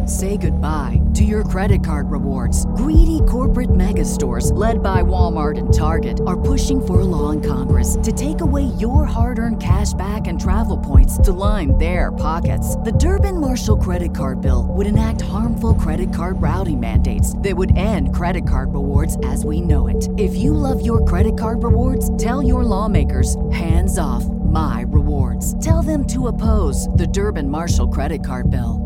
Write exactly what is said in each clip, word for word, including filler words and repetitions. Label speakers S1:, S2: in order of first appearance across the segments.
S1: Say goodbye to your credit card rewards. Greedy corporate mega stores, led by Walmart and Target, are pushing for a law in Congress to take away your hard-earned cash back and travel points to line their pockets. The Durbin-Marshall credit card bill would enact harmful credit card routing mandates that would end credit card rewards as we know it. If you love your credit card rewards, tell your lawmakers, hands off my rewards. Tell them to oppose the Durbin-Marshall credit card bill.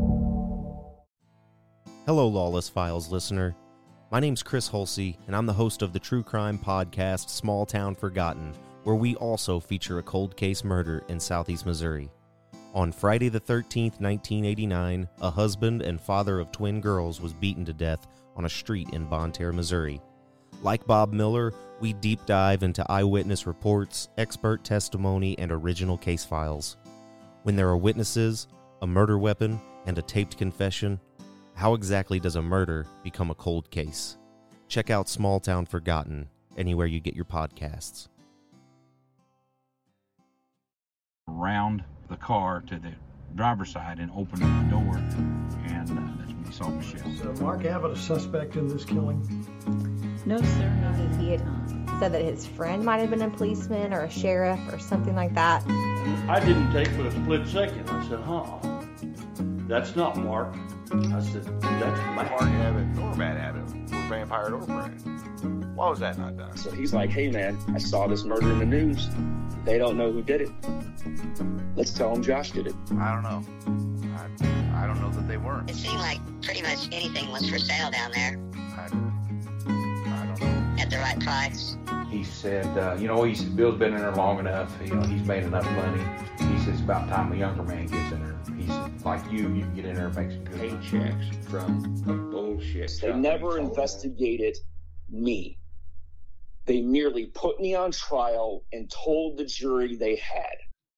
S2: Hello, Lawless Files listener. My name's Chris Hulsey, and I'm the host of the true crime podcast Small Town Forgotten, where we also feature a cold case murder in southeast Missouri. On Friday the thirteenth, nineteen eighty-nine, a husband and father of twin girls was beaten to death on a street in Bonne Terre, Missouri. Like Bob Miller, we deep dive into eyewitness reports, expert testimony, and original case files. When there are witnesses, a murder weapon, and a taped confession, how exactly does a murder become a cold case? Check out Small Town Forgotten anywhere you get your podcasts.
S3: Around the car to the driver's side and opened up the door, and uh, that's when he saw Michelle.
S4: So Mark Abbott a suspect in this killing?
S5: No, sir. He had um, said that his friend might have been a policeman or a sheriff or something like that.
S6: I didn't take but a split second. I said, huh, that's not Mark. I said, that's Matt.
S7: Mark Abbott or Matt Abbott were vampire or friend. Why was that not done?
S8: So he's like, hey man, I saw this murder in the news. They don't know who did it. Let's tell them Josh did it.
S7: I don't know. I, I don't know that they weren't.
S9: It seemed like pretty much anything was for sale down there.
S7: I, I don't know.
S9: At the right price.
S10: He said, uh, you know, he said, Bill's been in there long enough. You know, he's made enough money. He says, it's about time a younger man gets in there. He said, like you, you can get in there and make some good
S6: paychecks from bullshit.
S8: They never investigated me. They merely put me on trial and told the jury they had.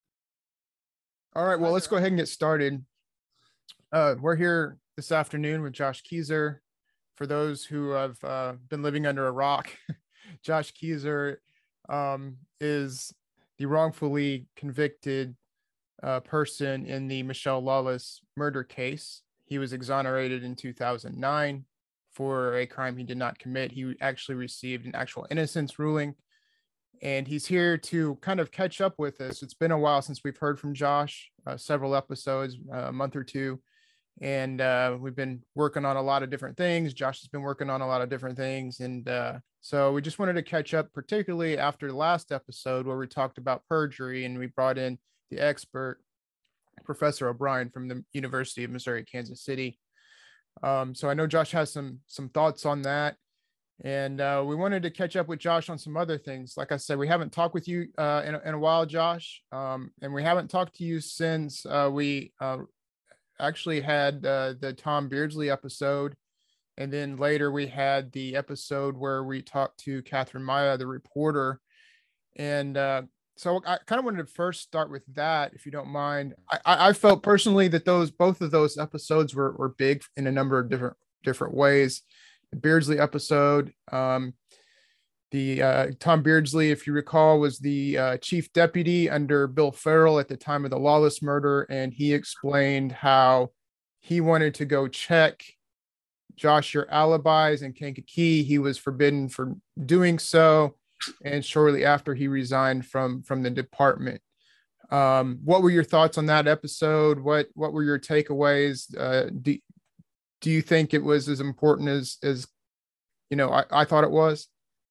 S11: All right, well, let's go ahead and get started. Uh, we're here this afternoon with Josh Kezer. For those who have uh, been living under a rock, Josh Kezer um, is the wrongfully convicted uh, person in the Michelle Lawless murder case. He was exonerated in two thousand nine for a crime he did not commit. He actually received an actual innocence ruling, and he's here to kind of catch up with us. It's been a while since we've heard from Josh, uh, several episodes, uh, a month or two. And uh, we've been working on a lot of different things. Josh has been working on a lot of different things. And uh, so we just wanted to catch up, particularly after the last episode where we talked about perjury and we brought in the expert, Professor O'Brien from the University of Missouri, Kansas City. Um, so I know Josh has some some thoughts on that. And uh, we wanted to catch up with Josh on some other things. Like I said, we haven't talked with you uh, in, a, in a while, Josh. Um, and we haven't talked to you since uh, we uh, actually had uh, the Tom Beardsley episode, and then later we had the episode where we talked to Catherine Maya, the reporter. And uh, so I kind of wanted to first start with that, if you don't mind. I, I felt personally that those both of those episodes were, were big in a number of different different ways. The Beardsley episode, um, the uh, Tom Beardsley, if you recall, was the uh, chief deputy under Bill Farrell at the time of the Lawless murder, and he explained how he wanted to go check Josh your alibis in Kankakee. He was forbidden from doing so, and shortly after he resigned from from the department. Um, what were your thoughts on that episode? What what were your takeaways? Uh, do, do you think it was as important as as you know I, I thought it was?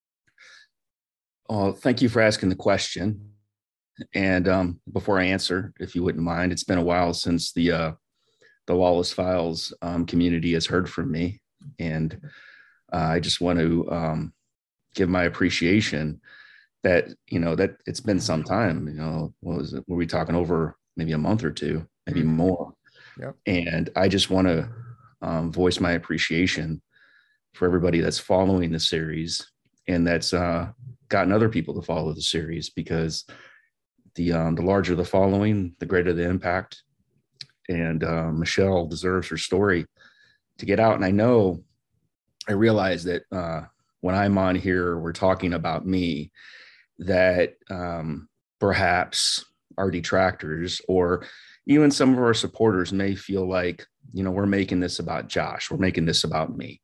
S8: Oh, thank you for asking the question. And um, before I answer, if you wouldn't mind, it's been a while since the uh, the Lawless Files um, community has heard from me, and uh, I just want to um, give my appreciation that you know that it's been some time. You know, what was it? Were we talking over maybe a month or two, maybe mm-hmm. more?
S11: Yep.
S8: And I just want to um, voice my appreciation for everybody that's following the series and that's uh, gotten other people to follow the series, because the um, the larger the following, the greater the impact. And uh, Michelle deserves her story to get out. And I know, I realize that uh, when I'm on here, we're talking about me, that um, perhaps our detractors or even some of our supporters may feel like you know, we're making this about Josh. We're making this about me.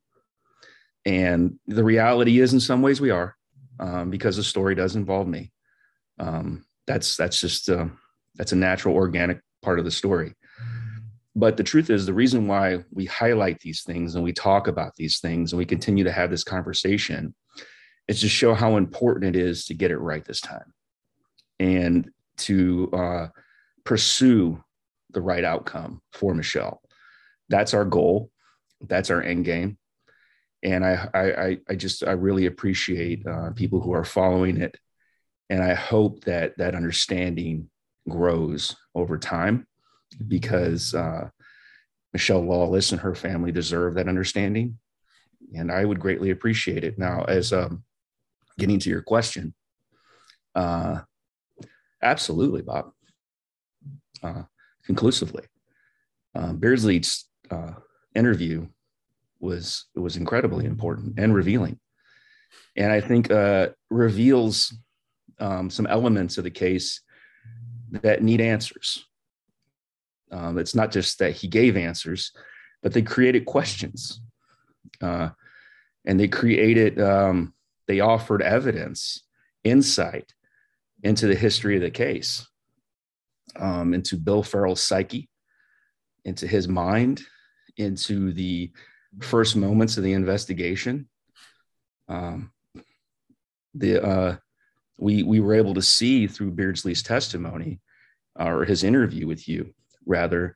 S8: And the reality is, in some ways we are, um, because the story does involve me. Um, that's, that's just, uh, that's a natural, organic part of the story. But the truth is, the reason why we highlight these things and we talk about these things and we continue to have this conversation is to show how important it is to get it right this time and to uh, pursue the right outcome for Michelle. That's our goal. That's our end game. And I, I, I just, I really appreciate uh, people who are following it. And I hope that that understanding grows over time, because uh, Michelle Lawless and her family deserve that understanding. And I would greatly appreciate it. Now, as um, getting to your question, uh, absolutely, Bob, uh, conclusively. Uh, Beardsley's uh, interview was, was incredibly important and revealing. And I think uh, reveals um, some elements of the case that need answers. Um, it's not just that he gave answers, but they created questions, uh, and they created, um, they offered evidence, insight into the history of the case, um, into Bill Ferrell's psyche, into his mind, into the first moments of the investigation. Um, the uh, we we were able to see through Beardsley's testimony, or his interview with you, rather,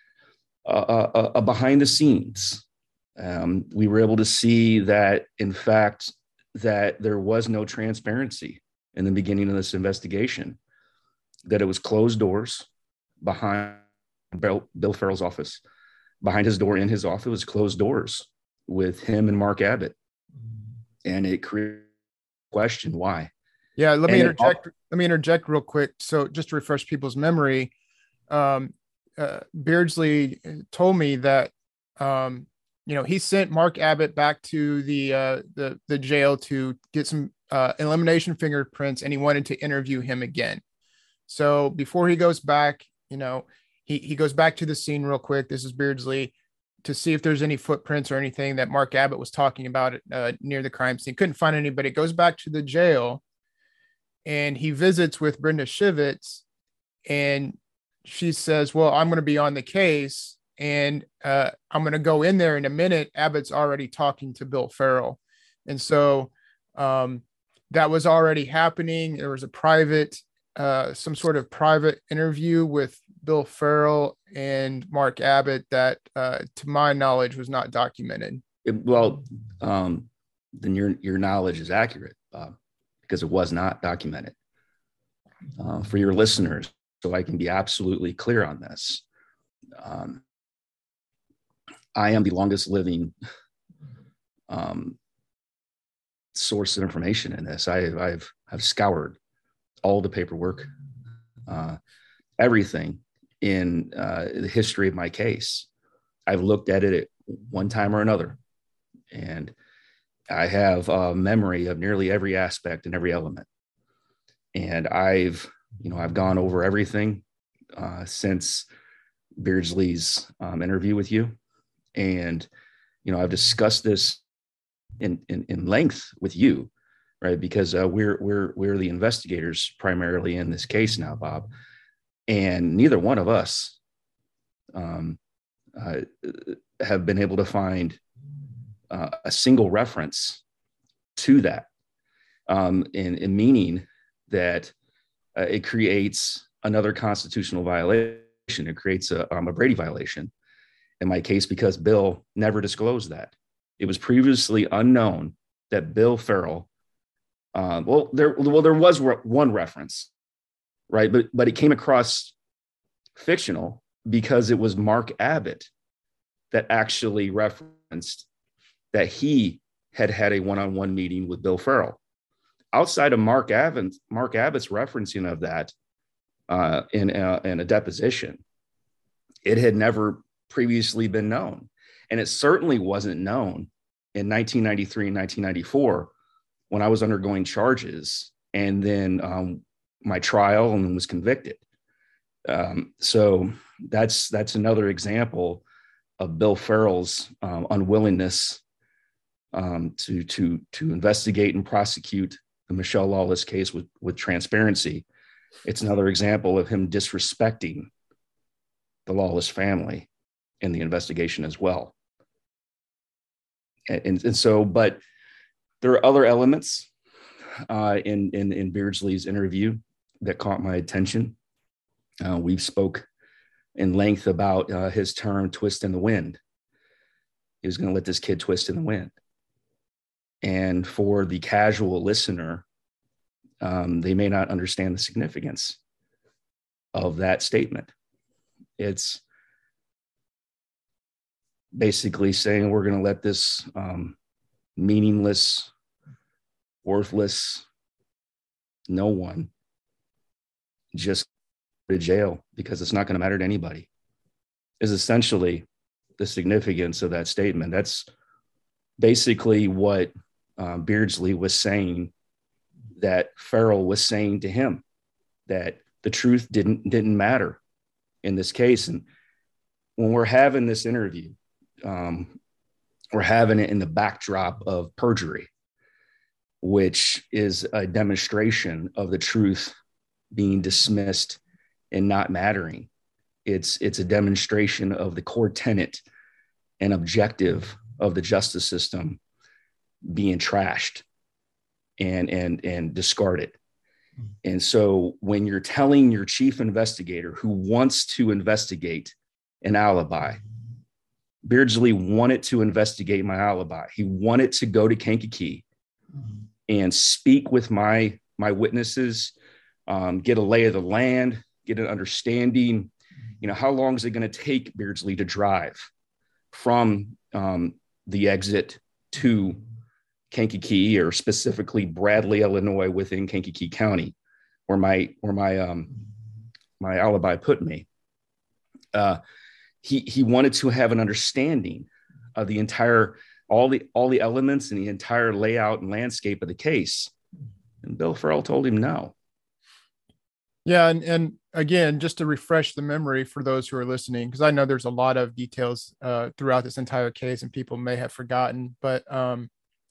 S8: uh, uh, uh, behind the scenes. Um, we were able to see that, in fact, that there was no transparency in the beginning of this investigation, that it was closed doors behind Bill, Bill Ferrell's office. Behind his door in his office was closed doors with him and Mark Abbott. And it created a question, why?
S11: Yeah, let me
S8: and
S11: interject.
S8: It,
S11: let me interject real quick. So just to refresh people's memory, um, uh, Beardsley told me that, um, you know, he sent Mark Abbott back to the uh, the the jail to get some uh, elimination fingerprints, and he wanted to interview him again. So before he goes back, you know, he he goes back to the scene real quick. This is Beardsley, to see if there's any footprints or anything that Mark Abbott was talking about uh, near the crime scene. Couldn't find anybody. Goes back to the jail, and he visits with Brenda Shivitz, and she says, well, I'm going to be on the case, and uh, I'm going to go in there in a minute. Abbott's already talking to Bill Ferrell. And so um, that was already happening. There was a private, uh, some sort of private interview with Bill Ferrell and Mark Abbott that, uh, to my knowledge, was not documented.
S8: it, well, um, then your, your knowledge is accurate, Bob, because it was not documented. Uh, for your listeners, so I can be absolutely clear on this. Um, I am the longest living um, source of information in this. I, I've, I've scoured all the paperwork, uh, everything in uh, the history of my case. I've looked at it at one time or another, and I have a memory of nearly every aspect and every element. And I've, you know, I've gone over everything uh, since Beardsley's um, interview with you. And, you know, I've discussed this in, in, in length with you, right? Because uh, we're, we're, we're the investigators primarily in this case now, Bob. And neither one of us um, uh, have been able to find uh, a single reference to that, um, in, in meaning that uh, it creates another constitutional violation. It creates a, um, a Brady violation in my case, because Bill never disclosed that. It was previously unknown that Bill Ferrell, uh, well, there, well, there was re- one reference, right? But, but it came across fictional because it was Mark Abbott that actually referenced that he had had a one-on-one meeting with Bill Ferrell. Outside of Mark Abbott, Mark Abbott's referencing of that uh, in, a, in a deposition, it had never previously been known. And it certainly wasn't known in nineteen ninety-three and nineteen ninety-four when I was undergoing charges and then um, my trial and was convicted. Um, so that's, that's another example of Bill Farrell's um, unwillingness um, to to to investigate and prosecute the Michelle Lawless case with with transparency. It's another example of him disrespecting the Lawless family in the investigation as well. And, and, and so, but there are other elements uh, in, in, in Beardsley's interview that caught my attention. Uh, we've spoke in length about uh, his term twist in the wind. He was going to let this kid twist in the wind. And for the casual listener, um, they may not understand the significance of that statement. It's basically saying we're going to let this um, meaningless, worthless, no one just go to jail because it's not going to matter to anybody, is essentially the significance of that statement. That's basically what uh, Beardsley was saying, that Farrell was saying to him, that the truth didn't didn't matter in this case. And when we're having this interview, um, we're having it in the backdrop of perjury, which is a demonstration of the truth being dismissed and not mattering. It's it's a demonstration of the core tenet and objective of the justice system being trashed and and and discarded. And so when you're telling your chief investigator who wants to investigate an alibi, Beardsley wanted to investigate my alibi. He wanted to go to Kankakee and speak with my my witnesses, um, get a lay of the land, get an understanding. You know, how long is it going to take Beardsley to drive from um, the exit to Kankakee, or specifically Bradley, Illinois, within Kankakee County, where my where my um, my alibi put me. Uh, he he wanted to have an understanding of the entire all the all the elements and the entire layout and landscape of the case, and Bill Farrell told him no.
S11: Yeah, and and again, just to refresh the memory for those who are listening, because I know there's a lot of details uh, throughout this entire case, and people may have forgotten, but. Um,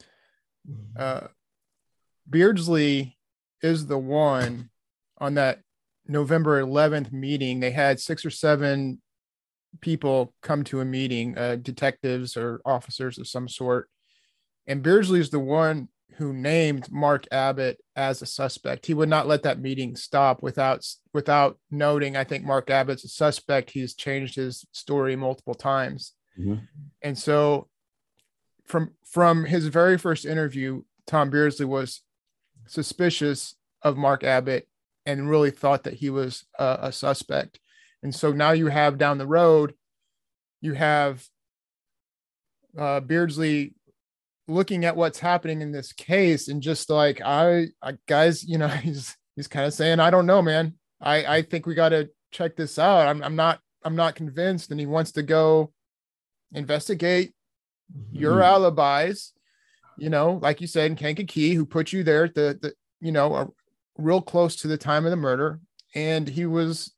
S11: Uh, Beardsley is the one on that November eleventh meeting. They had six or seven people come to a meeting, uh, detectives or officers of some sort. And Beardsley is the one who named Mark Abbott as a suspect. He would not let that meeting stop without, without noting, I think Mark Abbott's a suspect. He's changed his story multiple times. Mm-hmm. And so From from his very first interview, Tom Beardsley was suspicious of Mark Abbott and really thought that he was a, a suspect. And so now you have down the road, you have uh, Beardsley looking at what's happening in this case, and just like, I, I guys, you know, he's he's kind of saying, I don't know, man. I I think we got to check this out. I'm I'm not I'm not convinced, and he wants to go investigate your mm-hmm. alibis, you know, like you said, in Kankakee, who put you there at the, the you know, uh, real close to the time of the murder. And he was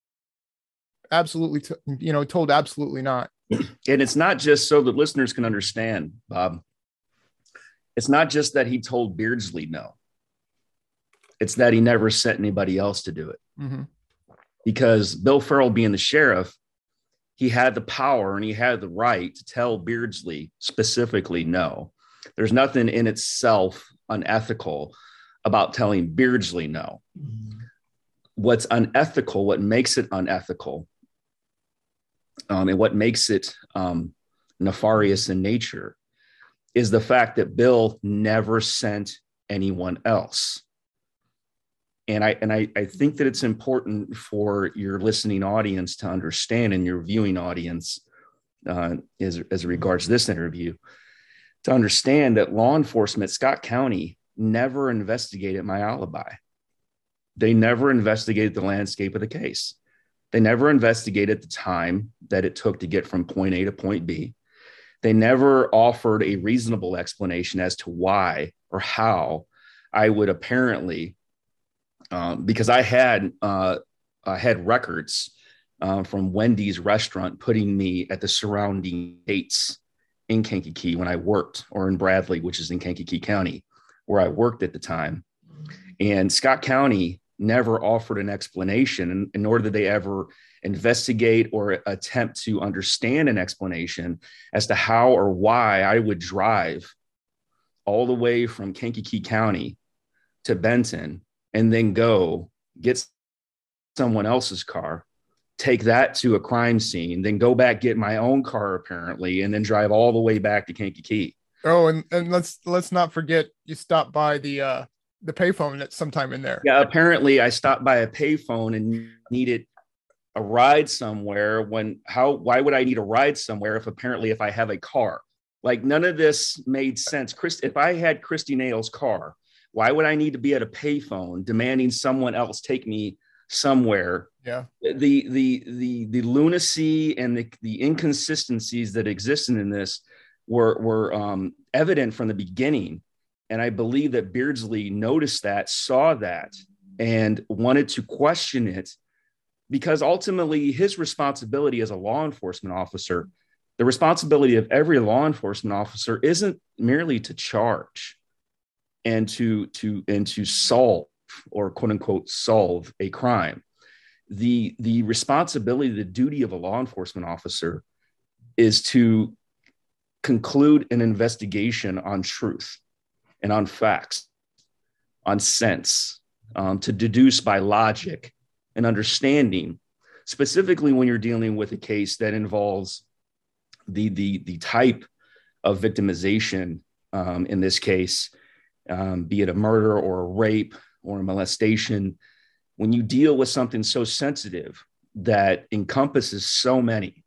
S11: absolutely, t- you know, told absolutely not.
S8: And it's not just so that listeners can understand, Bob. It's not just that he told Beardsley no. It's that he never sent anybody else to do it. Mm-hmm. Because Bill Farrell, being the sheriff, he had the power and he had the right to tell Beardsley specifically no. There's nothing in itself unethical about telling Beardsley no. Mm-hmm. What's unethical, what makes it unethical, um, and what makes it um, nefarious in nature, is the fact that Bill never sent anyone else. And I and I, I think that it's important for your listening audience to understand, and your viewing audience, uh, as, as regards this interview, to understand that law enforcement, Scott County, never investigated my alibi. They never investigated the landscape of the case. They never investigated the time that it took to get from point A to point B. They never offered a reasonable explanation as to why or how I would apparently, um, because I had uh, I had records uh, from Wendy's restaurant putting me at the surrounding states in Kankakee when I worked, or in Bradley, which is in Kankakee County, where I worked at the time. And Scott County never offered an explanation, and nor did they ever investigate or attempt to understand an explanation as to how or why I would drive all the way from Kankakee County to Benton and then go get someone else's car, take that to a crime scene, then go back, get my own car apparently, and then drive all the way back to Kankakee.
S11: Oh, and, and let's let's not forget you stopped by the uh, the payphone at sometime in there.
S8: Yeah, apparently I stopped by a payphone and needed a ride somewhere. When how why would I need a ride somewhere if apparently if I have a car? Like, none of this made sense. Chris, if I had Christy Nail's car, why would I need to be at a payphone demanding someone else take me somewhere?
S11: Yeah.
S8: The the the the lunacy and the, the inconsistencies that existed in this were were um, evident from the beginning. And I believe that Beardsley noticed that, saw that, and wanted to question it, because ultimately his responsibility as a law enforcement officer, the responsibility of every law enforcement officer, isn't merely to charge and to, to, and to solve, or quote unquote, solve a crime. The, the responsibility, the duty of a law enforcement officer is to conclude an investigation on truth and on facts, on sense, um, to deduce by logic and understanding, specifically when you're dealing with a case that involves the, the, the type of victimization, um, in this case, um, be it a murder or a rape or a molestation. When you deal with something so sensitive that encompasses so many,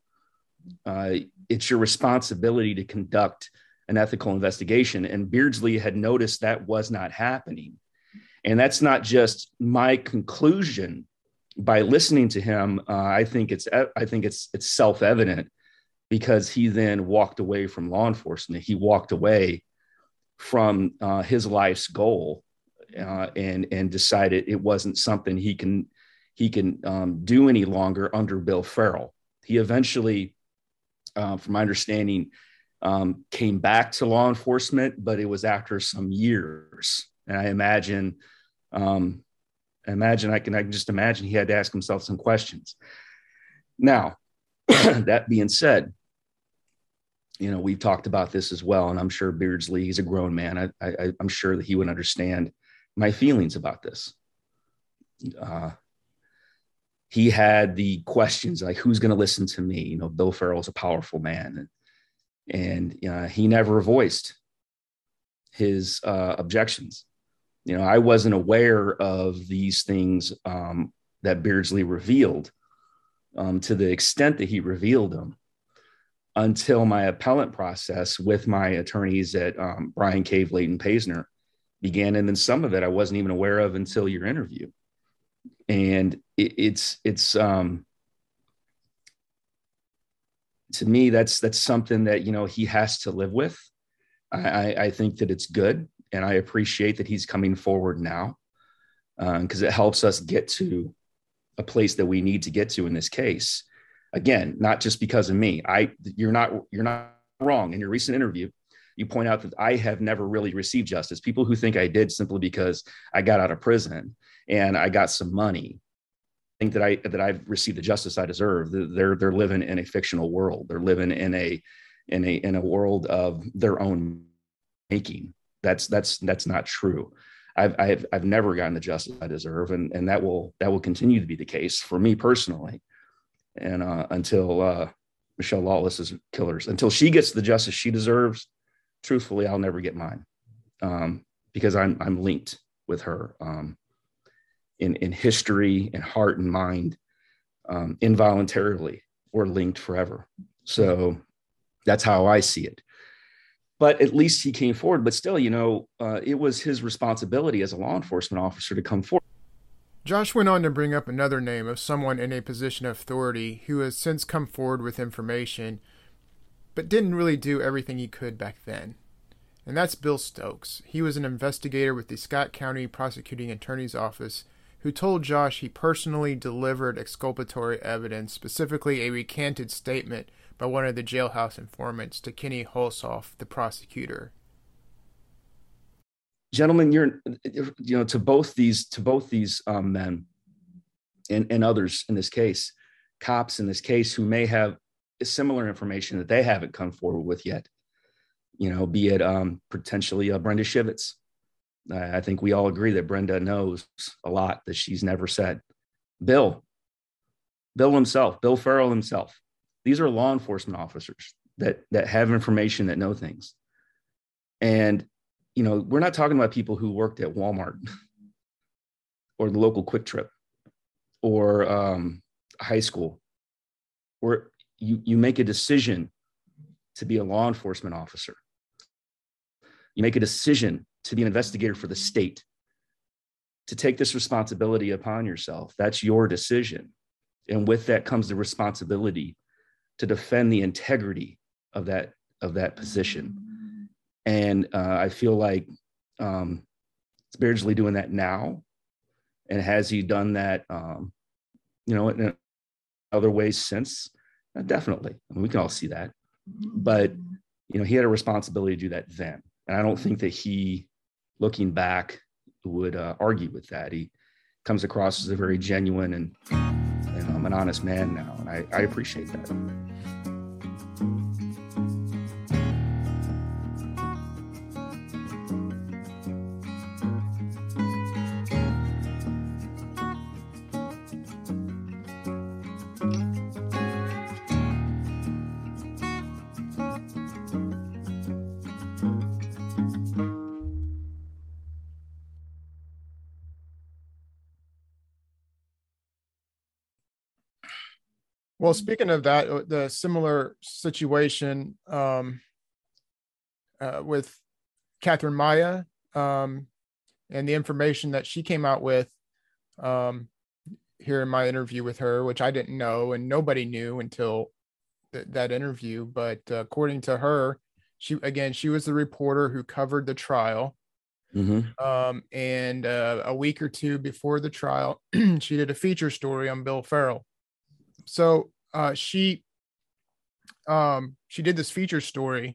S8: uh, it's your responsibility to conduct an ethical investigation. And Beardsley had noticed that was not happening. And that's not just my conclusion by listening to him. Uh, I think it's, I think it's, it's self-evident, because he then walked away from law enforcement. He walked away from uh, his life's goal, uh, and, and decided it wasn't something he can, he can um, do any longer under Bill Farrell. He eventually, uh, from my understanding, um, came back to law enforcement, but it was after some years. And I imagine, um, imagine I can, I can just imagine he had to ask himself some questions. Now, that being said, you know, we've talked about this as well, and I'm sure Beardsley, he's a grown man. I, I, I'm sure that he would understand my feelings about this. Uh, he had the questions like, who's going to listen to me? You know, Bill Farrell's a powerful man, and, and uh, he never voiced his uh, objections. You know, I wasn't aware of these things um, that Beardsley revealed, um, to the extent that he revealed them, until my appellant process with my attorneys at um, Brian Cave, Leighton Paisner began. And then some of it I wasn't even aware of until your interview. And it, it's, it's, um, to me, that's, that's something that, you know, he has to live with. I, I think that it's good. And I appreciate that he's coming forward now, because um, it helps us get to a place that we need to get to in this case. Again, not just because of me. I, you're not, you're not wrong. In your recent interview, you point out that I have never really received justice. People who think I did simply because I got out of prison and I got some money think that I, that I've received the justice I deserve. They're, they're living in a fictional world. They're living in a, in a, in a world of their own making. That's, that's, that's not true. I've, I've, I've never gotten the justice I deserve. And, and that will, that will continue to be the case for me personally. And uh, until uh, Michelle Lawless's killers, until she gets the justice she deserves, truthfully, I'll never get mine, um, because I'm I'm linked with her um, in in history and heart and mind, um, involuntarily. We're linked forever. So that's how I see it. But at least he came forward. But still, you know, uh, it was his responsibility as a law enforcement officer to come forward.
S11: Josh went on to bring up another name of someone in a position of authority who has since come forward with information, but didn't really do everything he could back then. And that's Bill Stokes. He was an investigator with the Scott County Prosecuting Attorney's Office who told Josh he personally delivered exculpatory evidence, specifically a recanted statement by one of the jailhouse informants, to Kenny Hulshoff, the prosecutor.
S8: Gentlemen, you're, you know, to both these, to both these um, men and, and others in this case, cops in this case who may have similar information that they haven't come forward with yet, you know, be it um, potentially uh, Brenda Shivitz. I think we all agree that Brenda knows a lot that she's never said. Bill, Bill himself, Bill Farrell himself. These are law enforcement officers that that have information, that know things. And, you know, we're not talking about people who worked at Walmart or the local Quick Trip or um, high school, where you, you make a decision to be a law enforcement officer. You make a decision to be an investigator for the state, to take this responsibility upon yourself. That's your decision. And with that comes the responsibility to defend the integrity of that, of that position. And uh, I feel like um, is Beardsley doing that now? And has he done that, um, you know, in other ways since? Uh, definitely. I mean, we can all see that. But, you know, he had a responsibility to do that then. And I don't think that he, looking back, would uh, argue with that. He comes across as a very genuine and, and um, an honest man now. And I, I appreciate that.
S11: Well, speaking of that, the similar situation um, uh, with Catherine Maya um, and the information that she came out with um, here in my interview with her, which I didn't know and nobody knew until th- that interview. But uh, according to her, she again, she was the reporter who covered the trial. Mm-hmm. Um, and uh, a week or two before the trial, she did a feature story on Bill Farrell. So uh, she um, she did this feature story,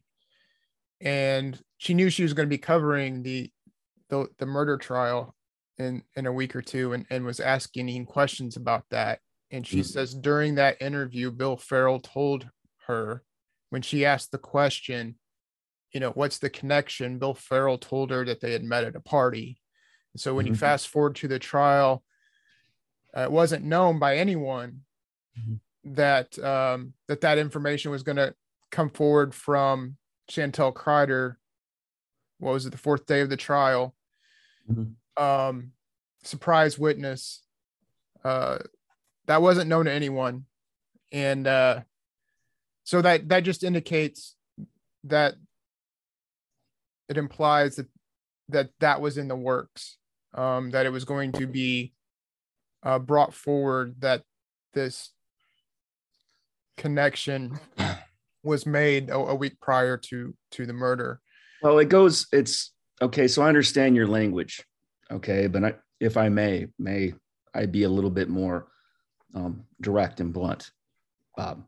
S11: and she knew she was going to be covering the, the the murder trial in in a week or two, and, and was asking questions about that. And she mm-hmm. says during that interview, Bill Farrell told her, when she asked the question, you know, what's the connection? Bill Farrell told her that they had met at a party. And so when mm-hmm. you fast forward to the trial, uh, it wasn't known by anyone mm-hmm. that um, that that information was going to come forward from Chantel Kreider. What was it? The fourth day of the trial. Mm-hmm. Um, surprise witness. Uh, that wasn't known to anyone. And uh, so that, that just indicates that it implies that that, that was in the works, um, that it was going to be uh, brought forward, that this connection was made a, a week prior to to the murder.
S8: Well, it goes, it's, okay, so I understand your language, okay, but I, if I may, may I be a little bit more um, direct and blunt, Bob?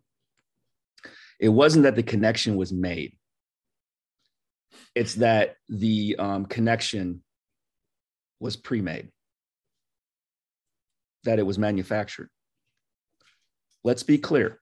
S8: It wasn't that the connection was made. It's that the um, connection was pre-made, that it was manufactured. Let's be clear.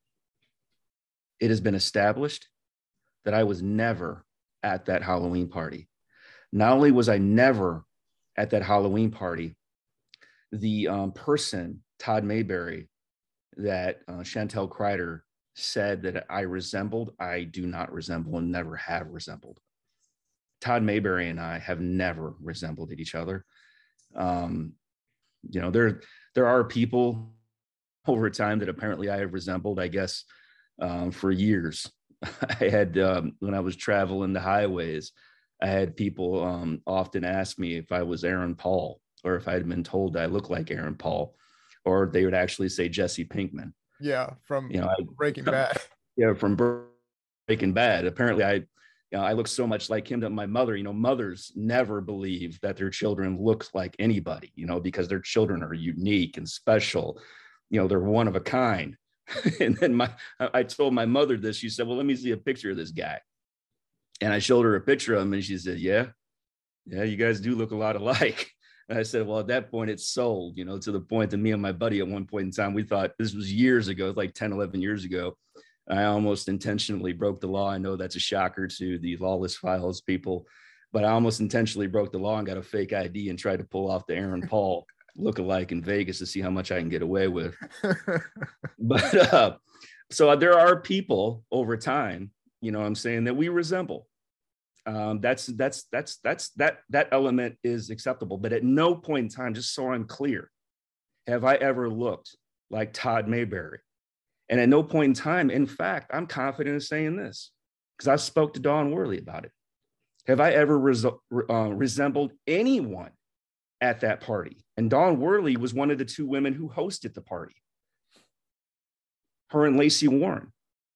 S8: It has been established that I was never at that Halloween party. Not only was I never at that Halloween party, the um, person, Todd Mayberry, that uh, Chantel Kreider said that I resembled, I do not resemble and never have resembled. Todd Mayberry and I have never resembled each other. Um, you know, there, there are people over time that apparently I have resembled, I guess, um, for years. I had, um, when I was traveling the highways, I had people um, often ask me if I was Aaron Paul, or if I had been told that I look like Aaron Paul, or they would actually say Jesse Pinkman.
S11: Yeah, from
S8: you know, I,
S11: Breaking Bad.
S8: Yeah, from Breaking Bad. Apparently, I You know, I look so much like him that my mother, you know, mothers never believe that their children look like anybody, you know, because their children are unique and special. You know, they're one of a kind. And then my, I told my mother this. She said, well, let me see a picture of this guy. And I showed her a picture of him, and she said, yeah, yeah, you guys do look a lot alike. And I said, well, at that point, it's sold, you know, to the point that me and my buddy at one point in time, we thought, this was years ago, like ten, eleven years ago. I almost intentionally broke the law. I know that's a shocker to the Lawless Files people, but I almost intentionally broke the law and got a fake I D and tried to pull off the Aaron Paul lookalike in Vegas to see how much I can get away with. But uh, so there are people over time, you know what I'm saying, that we resemble. Um, that's, that's, that's, that's, that, that element is acceptable. But at no point in time, just so I'm clear, have I ever looked like Todd Mayberry. And at no point in time, in fact, I'm confident in saying this because I spoke to Dawn Worley about it. Have I ever res- uh, resembled anyone at that party? And Dawn Worley was one of the two women who hosted the party. Her and Lacey Warren.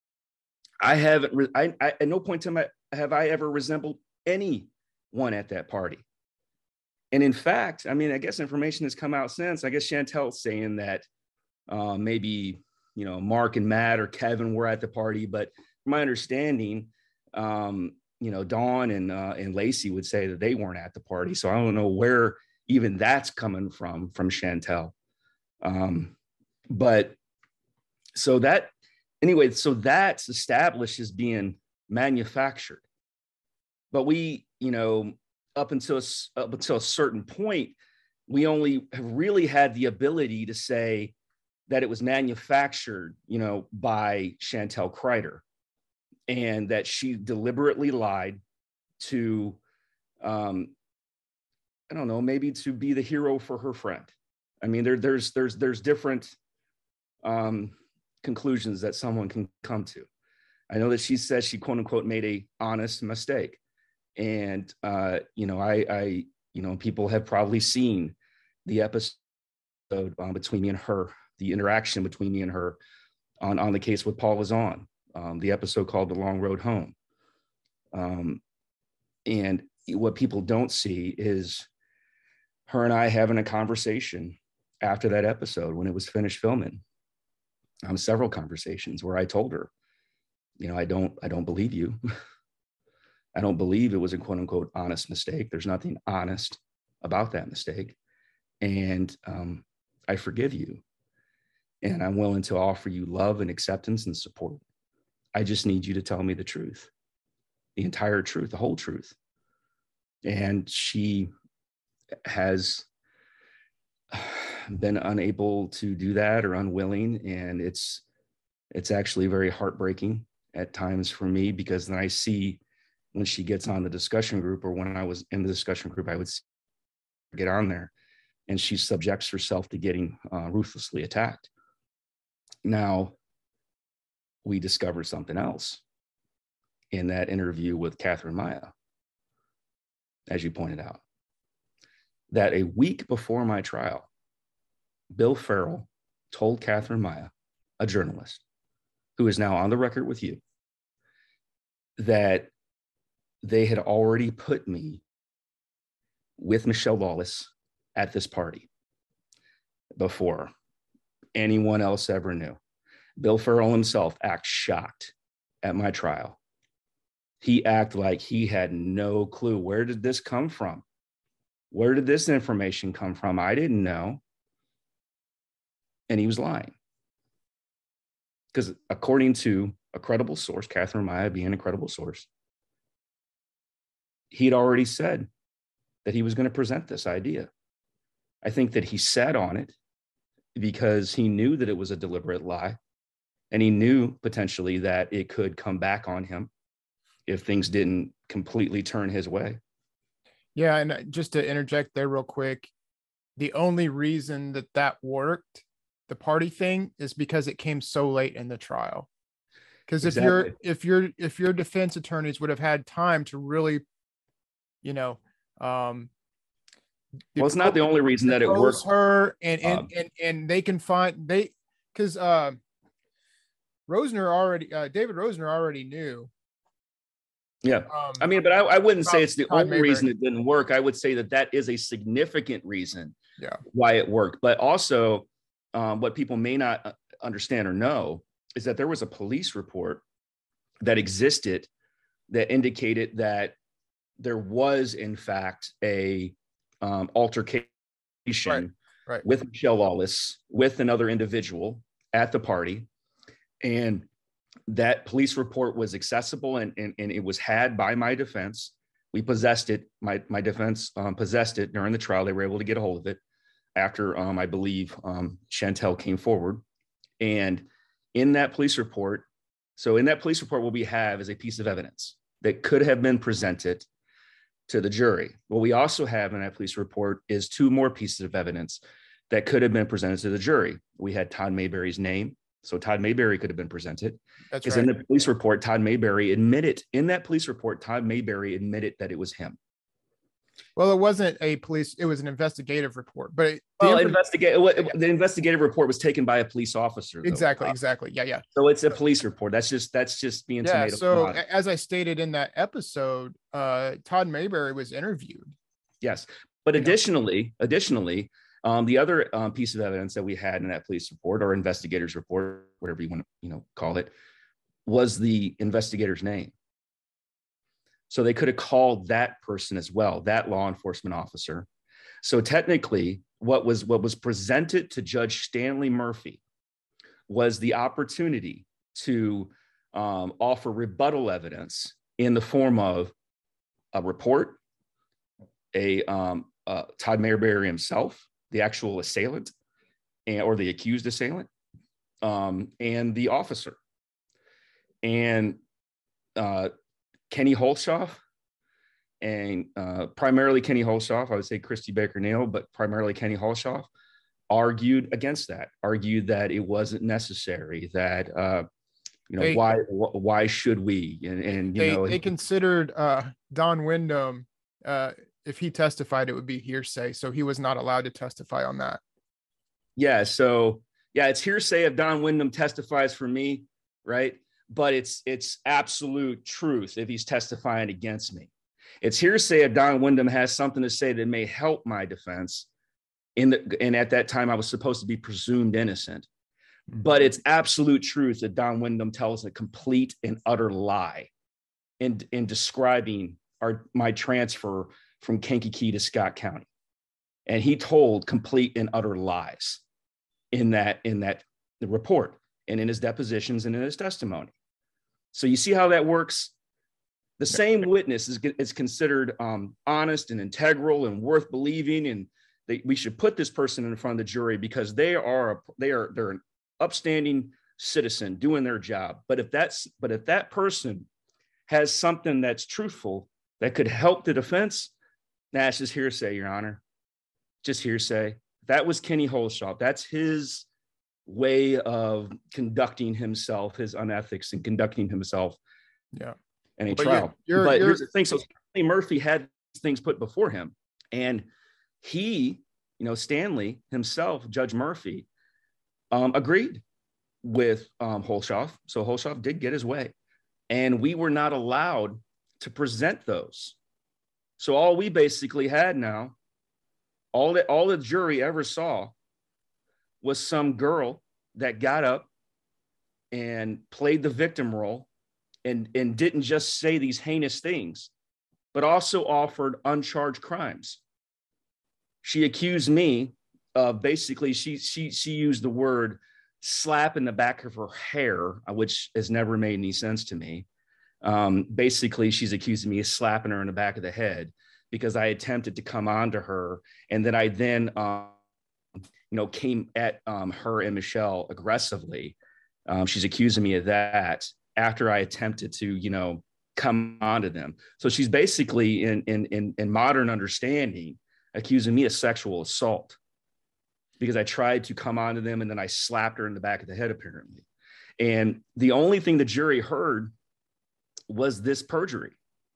S8: I haven't, re- I, I, at no point in time have I ever resembled anyone at that party. And in fact, I mean, I guess information has come out since. I guess Chantel's saying that uh, maybe, you know, Mark and Matt or Kevin were at the party, but from my understanding, um, you know, Dawn and uh, and Lacey would say that they weren't at the party. So I don't know where even that's coming from, from Chantel. Um, but so that, anyway, so that's established as being manufactured. But we, you know, up until, a, up until a certain point, we only have really had the ability to say that it was manufactured, you know, by Chantel Kreider, and that she deliberately lied to, um, I don't know, maybe to be the hero for her friend. I mean, there, there's, there's, there's different um, conclusions that someone can come to. I know that she says she quote unquote made a honest mistake. And, uh, you know, I, I, you know, people have probably seen the episode um, between me and her, the interaction between me and her on, on the case with Paul Lizon, um, the episode called The Long Road Home. Um, and what people don't see is her and I having a conversation after that episode when it was finished filming. Um, several conversations where I told her, you know, I don't, I don't believe you. I don't believe it was a quote unquote honest mistake. There's nothing honest about that mistake. And um, I forgive you. And I'm willing to offer you love and acceptance and support. I just need you to tell me the truth, the entire truth, the whole truth. And she has been unable to do that or unwilling. And it's, it's actually very heartbreaking at times for me, because then I see when she gets on the discussion group, or when I was in the discussion group, I would get on there and she subjects herself to getting uh, ruthlessly attacked. Now, we discovered something else in that interview with Catherine Maya, as you pointed out, that a week before my trial, Bill Farrell told Catherine Maya, a journalist who is now on the record with you, that they had already put me with Michelle Lawless at this party before anyone else ever knew. Bill Farrell himself acts shocked at my trial. He acted like he had no clue. Where did this come from? Where did this information come from? I didn't know. And he was lying. Because according to a credible source, Catherine Maya being a credible source, he'd already said that he was going to present this idea. I think that he sat on it because he knew that it was a deliberate lie, and he knew potentially that it could come back on him if things didn't completely turn his way.
S11: Yeah, and just to interject there real quick, the only reason that that worked, the party thing, is because it came so late in the trial. Because if
S8: Exactly.
S11: your if your if your defense attorneys would have had time to really, you know, um,
S8: well, it's not the only reason that it works.
S11: Her and and,
S8: Um,
S11: and and they can find they because uh, Rosner already uh, David Rosner already knew
S8: Yeah.
S11: Um,
S8: I mean, but I, I wouldn't say it's the
S11: Todd
S8: only
S11: Mayberry.
S8: reason it didn't work. I would say that that is a significant reason
S11: Yeah.
S8: why it worked. But also, um, what people may not understand or know is that there was a police report that existed that indicated that there was, in fact, a um, altercation
S11: Right. Right.
S8: with Michelle Lawless, with another individual at the party. And that police report was accessible and, and, and it was had by my defense. We possessed it. My, my defense um, possessed it during the trial. They were able to get a hold of it after, um, I believe, um, Chantel came forward. And in that police report, so in that police report, what we have is a piece of evidence that could have been presented to the jury. What we also have in that police report is two more pieces of evidence that could have been presented to the jury. We had Todd Mayberry's name. So Todd Mayberry could have been presented.
S11: That's
S8: Because
S11: right.
S8: in the police report, Todd Mayberry admitted, in that police report, Todd Mayberry admitted that it was him.
S11: Well, it wasn't a police, it was an investigative report, but it, the
S8: Well,
S11: infor-
S8: investigate, the investigative report was taken by a police officer. Though.
S11: exactly,
S8: Uh,
S11: exactly. Yeah, yeah.
S8: So it's a police report. That's just, that's just being
S11: Yeah.
S8: tomato.
S11: So
S8: tomato.
S11: a- as I stated in that episode, uh, Todd Mayberry was interviewed.
S8: Yes. But
S11: You know.
S8: additionally, additionally, um, the other um, piece of evidence that we had in that police report or investigator's report, whatever you want to, you know, call it, was the investigator's name. So they could have called that person as well, that law enforcement officer. So technically, what was what was presented to Judge Stanley Murphy was the opportunity to um, offer rebuttal evidence in the form of a report, a um, uh, Todd Mayberry himself, the actual assailant, and, or the accused assailant, um, and the officer. And uh, Kenny Holshoff, and uh, primarily Kenny Holshoff, I would say Christy Baker Neal, but primarily Kenny Holshoff, argued against that, argued that it wasn't necessary, that, uh, you know,
S11: They-
S8: why wh- why should we? And, and you
S11: They
S8: know,
S11: they considered uh, Don Wyndham, uh, if he testified, it would be hearsay. So he was not allowed to testify on that.
S8: yeah, so yeah, it's hearsay if Don Wyndham testifies for me, right? But it's it's absolute truth if he's testifying against me. It's hearsay if Don Wyndham has something to say that may help my defense. In the and at that time, I was supposed to be presumed innocent. But it's absolute truth that Don Wyndham tells a complete and utter lie in, in describing our my transfer from Kankakee to Scott County. And he told complete and utter lies in that in that report and in his depositions and in his testimony. So you see how that works? The same witness is, is considered um, honest and integral and worth believing, and they, we should put this person in front of the jury because they are a, they are they're an upstanding citizen doing their job. But if that's but if that person has something that's truthful that could help the defense, that's just hearsay, Your Honor. Just hearsay. That was Kenny Holshoff. That's his way of conducting himself, his unethics and conducting himself
S11: Yeah.
S8: in a
S11: But
S8: trial.
S11: you're-
S8: but
S11: you're-
S8: here's the thing. So Stanley Murphy had things put before him, and he, you know, Stanley himself, Judge Murphy, um, agreed with um, Holshoff. So Holshoff did get his way, and we were not allowed to present those. So all we basically had now, all that all the jury ever saw was some girl that got up and played the victim role and, and didn't just say these heinous things, but also offered uncharged crimes. She accused me of basically, she, she, she used the word slap in the back of her hair, which has never made any sense to me. Um, basically, she's accusing me of slapping her in the back of the head because I attempted to come on to her. And then I then, um, you know, came at um, her and Michelle aggressively. Um, she's accusing me of that after I attempted to, you know, come onto them. So she's basically in, in, in, in modern understanding, accusing me of sexual assault because I tried to come onto them and then I slapped her in the back of the head, apparently. And the only thing the jury heard was this perjury,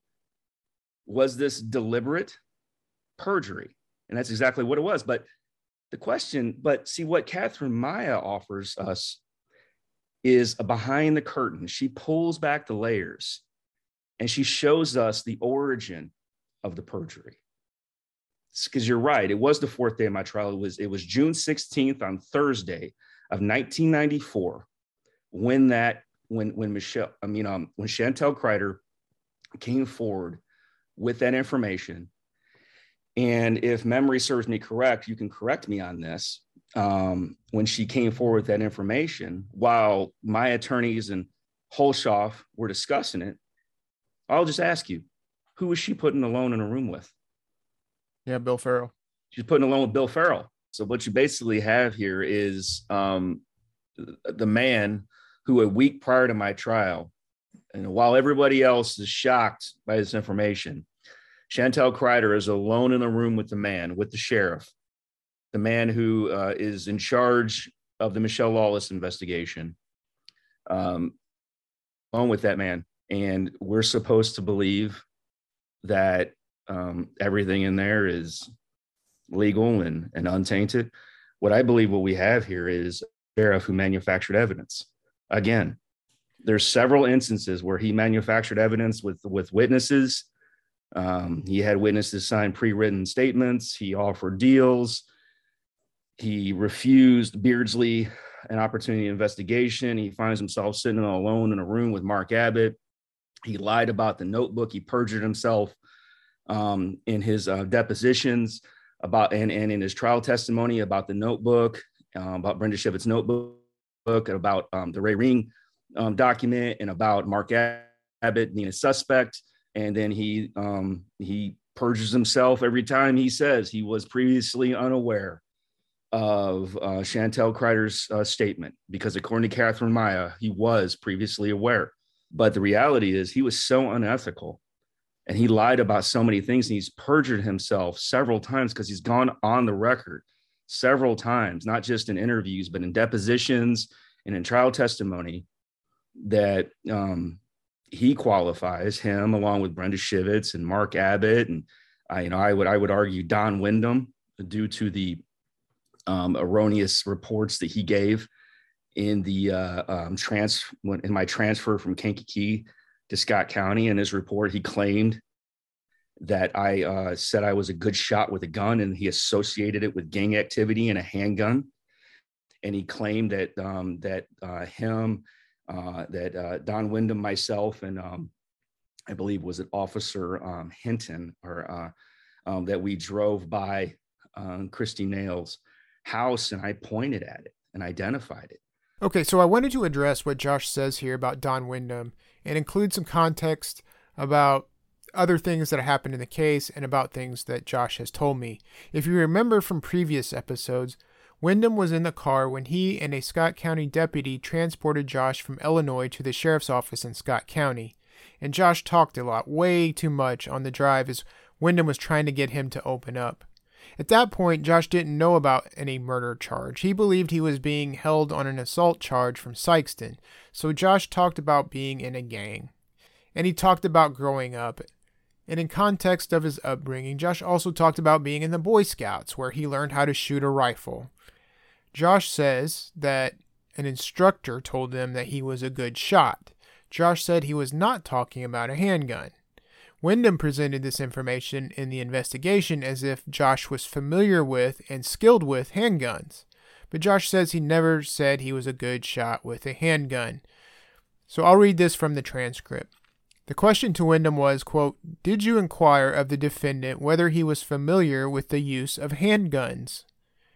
S8: was this deliberate perjury. And that's exactly what it was. But the question, but see what Catherine Maya offers us is a behind the curtain. She pulls back the layers And she shows us the origin of the perjury. Because you're right, it was the fourth day of my trial. It was, it was June sixteenth on Thursday of nineteen ninety-four when that, when, when Michelle, I mean, um, when Chantel Kreider came forward with that information. And if memory serves me correct, you can correct me on this. Um, when she came forward with that information, while my attorneys and Holshoff were discussing it, I'll just ask you, who was she putting alone in a room with?
S11: Yeah, Bill Farrell.
S8: She's putting alone with Bill Farrell. So what you basically have here is um, the man who a week prior to my trial, and while everybody else is shocked by this information, Chantel Kreider is alone in the room with the man, with the sheriff, the man who uh, is in charge of the Michelle Lawless investigation, um, alone with that man. And we're supposed to believe that um, everything in there is legal and, and untainted. What I believe what we have here is a sheriff who manufactured evidence. Again, there's several instances where he manufactured evidence with, with witnesses. Um, he had witnesses sign pre-written statements. He offered deals. He refused Beardsley an opportunity investigation. He finds himself sitting alone in a room with Mark Abbott. He lied about the notebook. He perjured himself um, in his uh, depositions about and, and in his trial testimony about the notebook, uh, about Brenda Shivett's notebook, about um, the Ray Ring um, document, and about Mark Abbott being a suspect. And then he um, he perjures himself every time he says he was previously unaware of uh, Chantel Kreider's uh, statement, because according to Catherine Maya, he was previously aware. But the reality is he was so unethical and he lied about so many things, and he's perjured himself several times because he's gone on the record several times, not just in interviews, but in depositions and in trial testimony, that um, he qualifies, him along with Brenda Shivitz and Mark Abbott. And I, you know, I would, I would argue Don Wyndham, due to the um, erroneous reports that he gave in the uh, um, trans in my transfer from Kankakee to Scott County. In his report, he claimed that I uh, said I was a good shot with a gun, and he associated it with gang activity and a handgun. And he claimed that um, that uh, him, uh, that uh, Don Wyndham, myself, and um, I believe was it Officer um, Hinton, or uh, um, that we drove by um, Christy Nail's house, and I pointed at it and identified it.
S11: Okay, so I wanted to address what Josh says here about Don Wyndham and include some context about other things that happened in the case and about things that Josh has told me. If you remember from previous episodes, Wyndham was in the car when he and a Scott County deputy transported Josh from Illinois to the sheriff's office in Scott County. And Josh talked a lot, way too much on the drive, as Wyndham was trying to get him to open up. At that point, Josh didn't know about any murder charge. He believed he was being held on an assault charge from Sykeston. So Josh talked about being in a gang. And he talked about growing up. And in context of his upbringing, Josh also talked about being in the Boy Scouts, where he learned how to shoot a rifle. Josh says that an instructor told him that he was a good shot. Josh said he was not talking about a handgun. Wyndham presented this information in the investigation as if Josh was familiar with and skilled with handguns. But Josh says he never said he was a good shot with a handgun. So I'll read this from the transcript. The question to Wyndham was, quote, "Did you inquire of the defendant whether he was familiar with the use of handguns?"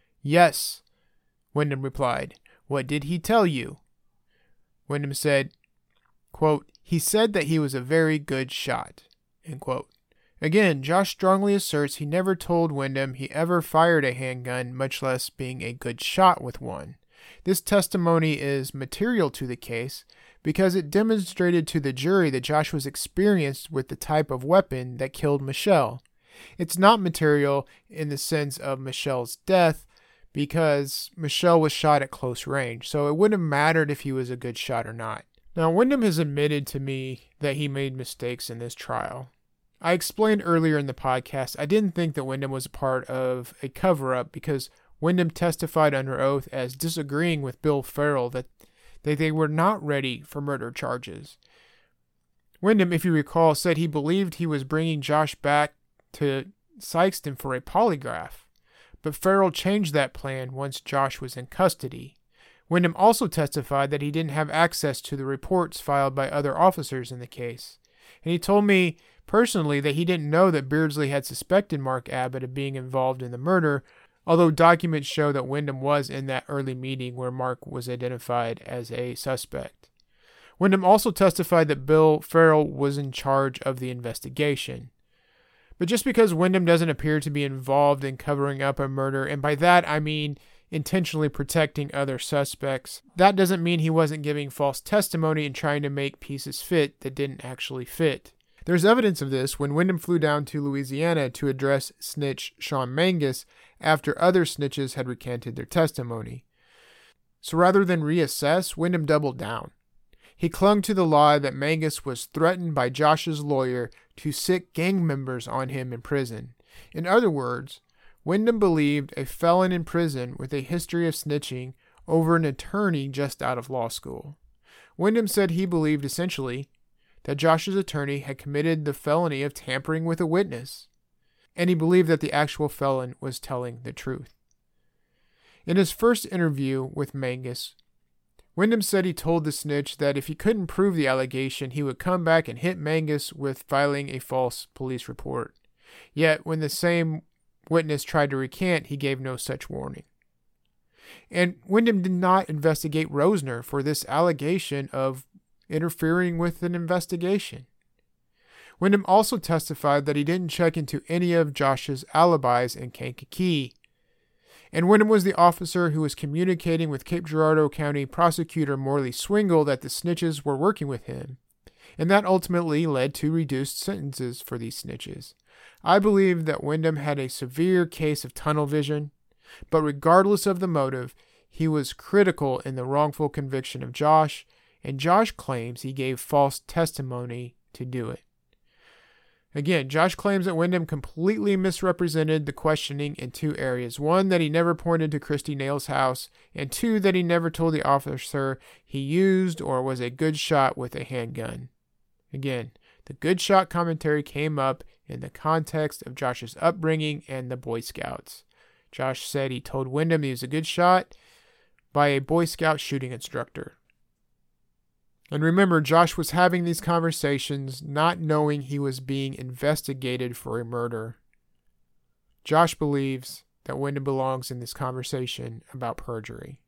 S11: "Yes," Wyndham replied. "What did he tell you?" Wyndham said, quote, "He said that he was a very good shot." End quote. Again, Josh strongly asserts he never told Wyndham he ever fired a handgun, much less being a good shot with one. This testimony is material to the case because it demonstrated to the jury that Josh was experienced with the type of weapon that killed Michelle. It's not material in the sense of Michelle's death because Michelle was shot at close range, so it wouldn't have mattered if he was a good shot or not. Now, Wyndham has admitted to me that he made mistakes in this trial. I explained earlier in the podcast I didn't think that Wyndham was a part of a cover-up because Wyndham testified under oath as disagreeing with Bill Farrell that, that they were not ready for murder charges. Wyndham, if you recall, said he believed he was bringing Josh back to Sikeston for a polygraph, but Farrell changed that plan once Josh was in custody. Wyndham also testified that he didn't have access to the reports filed by other officers in the case, and he told me personally that he didn't know that Beardsley had suspected Mark Abbott of being involved in the murder, although documents show that Wyndham was in that early meeting where Mark was identified as a suspect. Wyndham also testified that Bill Farrell was in charge of the investigation. But just because Wyndham doesn't appear to be involved in covering up a murder, and by that I mean intentionally protecting other suspects, that doesn't mean he wasn't giving false testimony and trying to make pieces fit that didn't actually fit. There's evidence of this when Wyndham flew down to Louisiana to address snitch Sean Mangus after other snitches had recanted their testimony. So rather than reassess, Wyndham doubled down. He clung to the lie that Mangus was threatened by Josh's lawyer to sic gang members on him in prison. In other words, Wyndham believed a felon in prison with a history of snitching over an attorney just out of law school. Wyndham said he believed essentially that Josh's attorney had committed the felony of tampering with a witness, and he believed that the actual felon was telling the truth. In his first interview with Mangus, Wyndham said he told the snitch that if he couldn't prove the allegation, he would come back and hit Mangus with filing a false police report. Yet, when the same witness tried to recant, he gave no such warning. And Wyndham did not investigate Rosner for this allegation of interfering with an investigation. Wyndham also testified that he didn't check into any of Josh's alibis in Kankakee. And Wyndham was the officer who was communicating with Cape Girardeau County Prosecutor Morley Swingle that the snitches were working with him, and that ultimately led to reduced sentences for these snitches. I believe that Wyndham had a severe case of tunnel vision, but regardless of the motive, he was critical in the wrongful conviction of Josh, and Josh claims he gave false testimony to do it. Again, Josh claims that Wyndham completely misrepresented the questioning in two areas. One, that he never pointed to Christy Nail's house, and two, that he never told the officer he used or was a good shot with a handgun. Again, the good shot commentary came up in the context of Josh's upbringing and the Boy Scouts. Josh said he told Wyndham he was a good shot by a Boy Scout shooting instructor. And remember, Josh was having these conversations not knowing he was being investigated for a murder. Josh believes that Wyndham belongs in this conversation about perjury.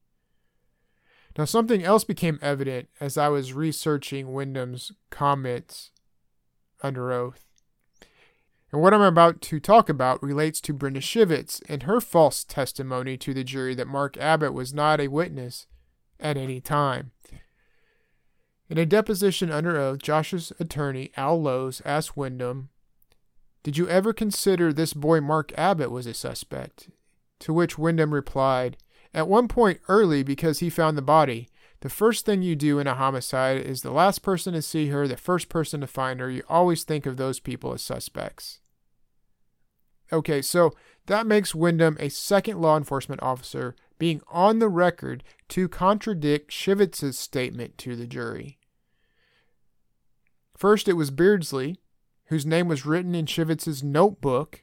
S11: Now, something else became evident as I was researching Wyndham's comments under oath. And what I'm about to talk about relates to Brenda Shivitz and her false testimony to the jury that Mark Abbott was not a witness at any time. In a deposition under oath, Josh's attorney, Al Lowe's, asked Wyndham, "Did you ever consider this boy Mark Abbott was a suspect?" To which Wyndham replied, "At one point early, because he found the body. The first thing you do in a homicide is the last person to see her, the first person to find her. You always think of those people as suspects." Okay, so that makes Wyndham a second law enforcement officer being on the record to contradict Shivitz's statement to the jury. First, it was Beardsley, whose name was written in Shivitz's notebook,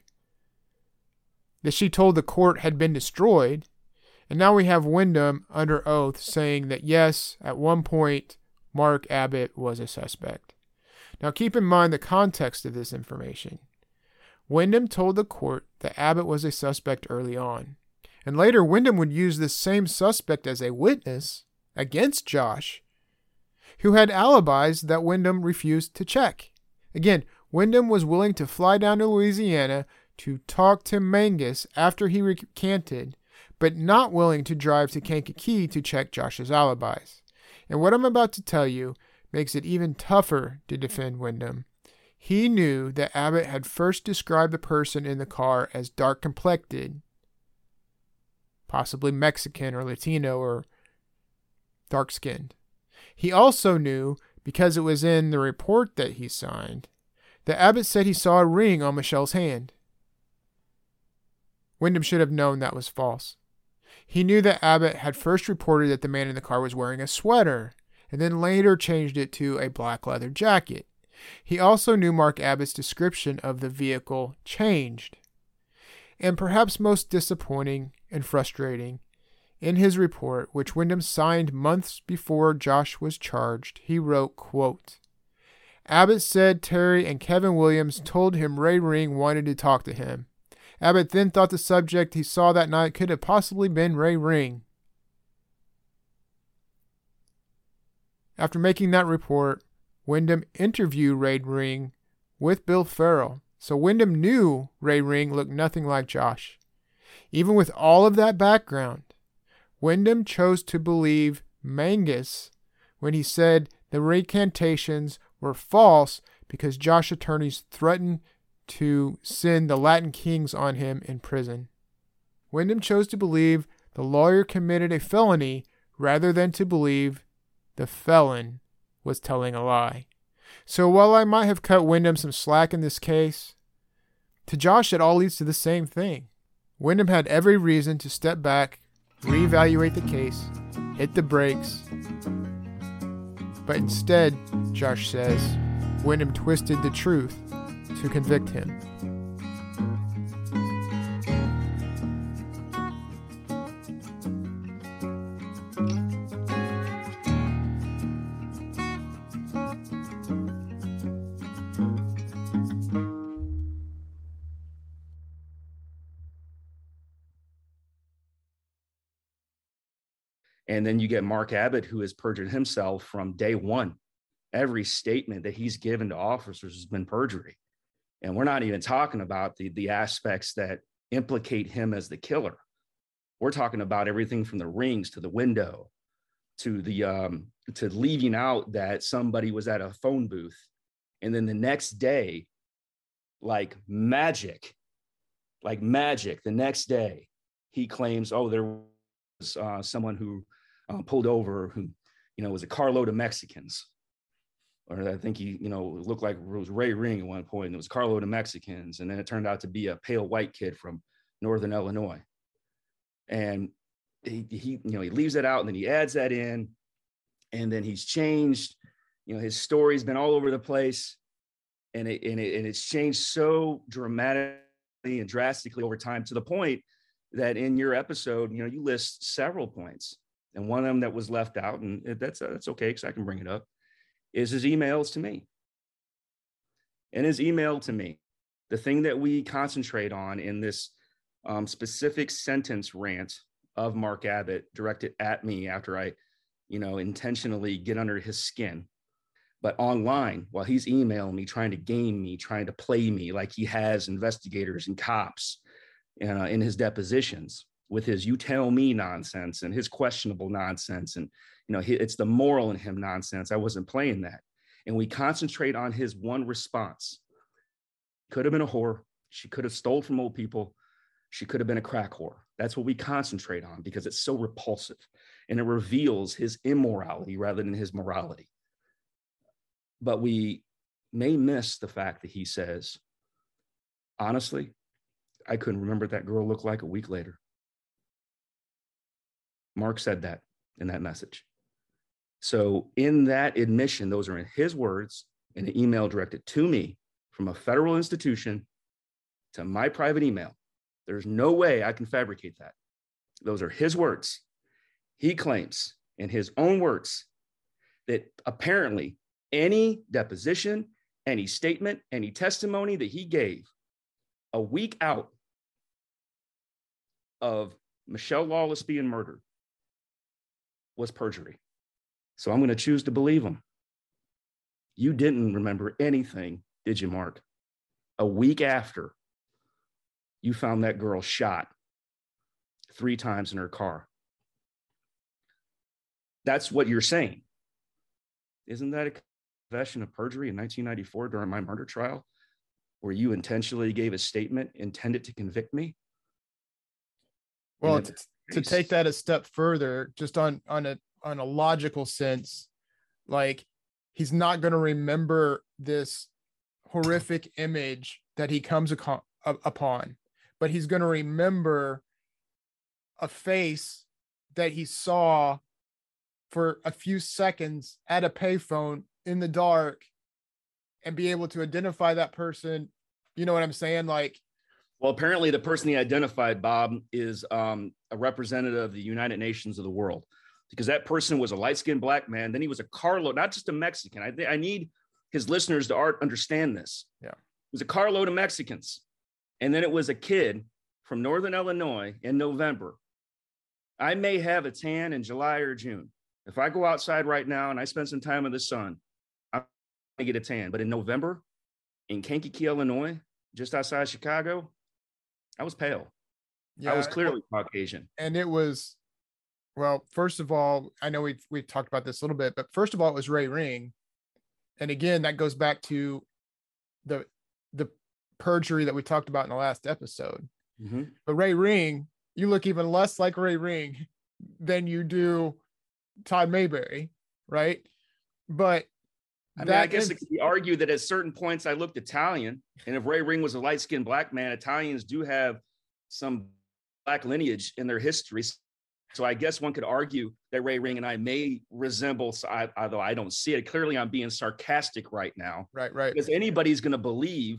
S11: that she told the court had been destroyed. And now we have Wyndham under oath saying that yes, at one point, Mark Abbott was a suspect. Now keep in mind the context of this information. Wyndham told the court that Abbott was a suspect early on. And later, Wyndham would use this same suspect as a witness against Josh, who had alibis that Wyndham refused to check. Again, Wyndham was willing to fly down to Louisiana to talk to Mangus after he recanted, but not willing to drive to Kankakee to check Josh's alibis. And what I'm about to tell you makes it even tougher to defend Wyndham. He knew that Abbott had first described the person in the car as dark-complected, possibly Mexican or Latino or dark-skinned. He also knew, because it was in the report that he signed, that Abbott said he saw a ring on Michelle's hand. Wyndham should have known that was false. He knew that Abbott had first reported that the man in the car was wearing a sweater, and then later changed it to a black leather jacket. He also knew Mark Abbott's description of the vehicle changed. And perhaps most disappointing and frustrating, in his report, which Wyndham signed months before Josh was charged, he wrote, quote, Abbott said Terry and Kevin Williams told him Ray Ring wanted to talk to him. Abbott then thought the subject he saw that night could have possibly been Ray Ring. After making that report, Wyndham interviewed Ray Ring with Bill Farrell, so Wyndham knew Ray Ring looked nothing like Josh. Even with all of that background, Wyndham chose to believe Mangus when he said the recantations were false because Josh attorneys threatened to send the Latin Kings on him in prison. Wyndham chose to believe the lawyer committed a felony rather than to believe the felon was telling a lie. So while I might have cut Wyndham some slack in this case, to Josh it all leads to the same thing. Wyndham had every reason to step back, reevaluate the case, hit the brakes. But instead, Josh says, Wyndham twisted the truth to convict him.
S8: And then you get Mark Abbott, who has perjured himself from day one. Every statement that he's given to officers has been perjury. And we're not even talking about the, the aspects that implicate him as the killer. We're talking about everything from the rings to the window to the um, to leaving out that somebody was at a phone booth. And then the next day, like magic, like magic, the next day, he claims, oh, there was uh, someone who uh, pulled over who, you know, was a carload of Mexicans. Or I think he, you know, looked like it was Ray Ring at one point, and it was a carload of Mexicans. And then it turned out to be a pale white kid from Northern Illinois. And he, he, you know, he leaves that out and then he adds that in, and then he's changed, you know, his story's been all over the place, and it, and it, and it's changed so dramatically and drastically over time to the point that in your episode, you know, you list several points, and one of them that was left out, and that's, uh, that's okay, because I can bring it up, is his emails to me. And his email to me, the thing that we concentrate on in this um, specific sentence rant of Mark Abbott directed at me after I, you know, intentionally get under his skin. But online, while he's emailing me, trying to game me, trying to play me like he has investigators and cops uh, in his depositions with his you tell me nonsense and his questionable nonsense. And, you know, he, it's the moral in him nonsense. I wasn't playing that. And we concentrate on his one response. Could have been a whore. She could have stole from old people. She could have been a crack whore. That's what we concentrate on because it's so repulsive and it reveals his immorality rather than his morality. But we may miss the fact that he says, honestly, I couldn't remember what that girl looked like a week later. Mark said that in that message. So in that admission, those are in his words in an email directed to me from a federal institution to my private email. There's no way I can fabricate that. Those are his words. He claims in his own words that apparently any deposition, any statement, any testimony that he gave a week out of Michelle Lawless being murdered was perjury. So I'm going to choose to believe him. You didn't remember anything, did you, Mark? A week after you found that girl shot three times in her car. That's what you're saying. Isn't that a confession of perjury in nineteen ninety-four during my murder trial, where you intentionally gave a statement intended to convict me?
S11: Well, to, to take that a step further, just on, on a on a logical sense, like he's not going to remember this horrific image that he comes aco- upon, but he's going to remember a face that he saw for a few seconds at a payphone in the dark and be able to identify that person. You know what I'm saying? Like,
S8: well, apparently the person he identified, Bob, is um, a representative of the United Nations of the world, because that person was a light-skinned black man. Then he was a carload, not just a Mexican. I, I need his listeners to art understand this.
S11: Yeah.
S8: It was a carload of Mexicans. And then it was a kid from Northern Illinois in November. I may have a tan in July or June. If I go outside right now and I spend some time in the sun, I'm going to get a tan. But in November, in Kankakee, Illinois, just outside Chicago, I was pale. Yeah, I was clearly Caucasian.
S11: And it was, well, first of all, I know we've, we've talked about this a little bit, but first of all, it was Ray Ring. And again, that goes back to the, the perjury that we talked about in the last episode.
S8: Mm-hmm.
S11: But Ray Ring, you look even less like Ray Ring than you do Todd Mayberry, right? But
S8: I mean, I guess is, it could be argued that at certain points I looked Italian, and if Ray Ring was a light-skinned black man, Italians do have some black lineage in their history. So I guess one could argue that Ray Ring and I may resemble, although I don't see it. Clearly, I'm being sarcastic right now.
S11: Right, right.
S8: Because anybody's going to believe.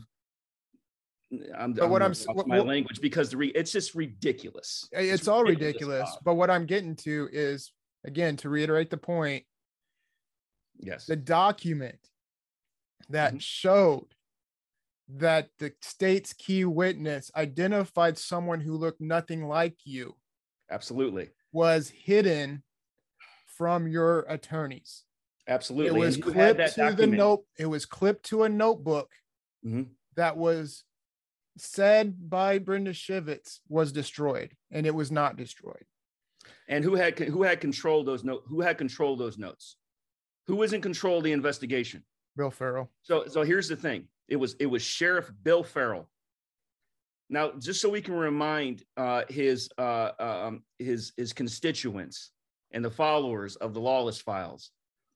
S8: I'm,
S11: but what I'm,
S8: I'm
S11: what,
S8: my
S11: what,
S8: language because the re, it's just ridiculous.
S11: It's,
S8: it's
S11: all
S8: ridiculous,
S11: ridiculous.
S8: Bob.
S11: But what I'm getting to is, again, to reiterate the point.
S8: Yes.
S11: The document that
S8: mm-hmm.
S11: showed that the state's key witness identified someone who looked nothing like you.
S8: Absolutely.
S11: Was hidden from your attorneys.
S8: Absolutely.
S11: It was clipped to the note. It was clipped to a notebook
S8: mm-hmm.
S11: that was said by Brenda Shivitz was destroyed, and it was not destroyed.
S8: And who had who had control those notes? Who had control of those notes? Who was in control of the investigation?
S11: Bill Farrell.
S8: So, so here's the thing. It was it was Sheriff Bill Farrell. Now, just so we can remind uh, his uh, um, his his constituents and the followers of the Lawless Files,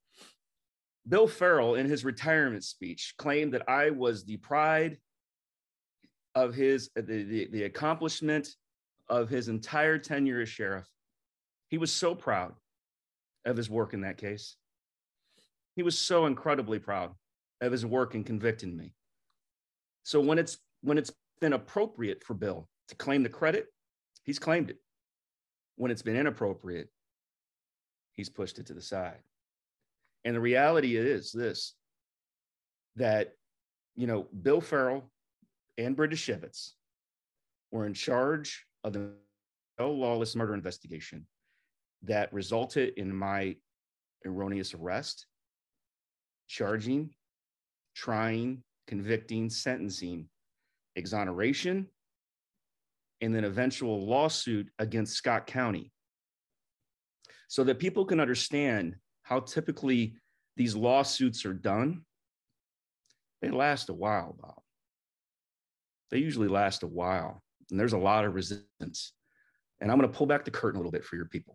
S8: Bill Farrell, in his retirement speech, claimed that I was the pride of his the, the, the accomplishment of his entire tenure as sheriff. He was so proud of his work in that case. He was so incredibly proud of his work in convicting me. So when it's when it's been appropriate for Bill to claim the credit, he's claimed it. When it's been inappropriate, he's pushed it to the side. And the reality is this, that, you know, Bill Farrell and Brenda Shivitz were in charge of the Lawless murder investigation that resulted in my erroneous arrest, charging, trying, convicting, sentencing, exoneration, and then eventual lawsuit against Scott County. So that people can understand how typically these lawsuits are done, they last a while, Bob. They usually last a while, and there's a lot of resistance. And I'm going to pull back the curtain a little bit for your people.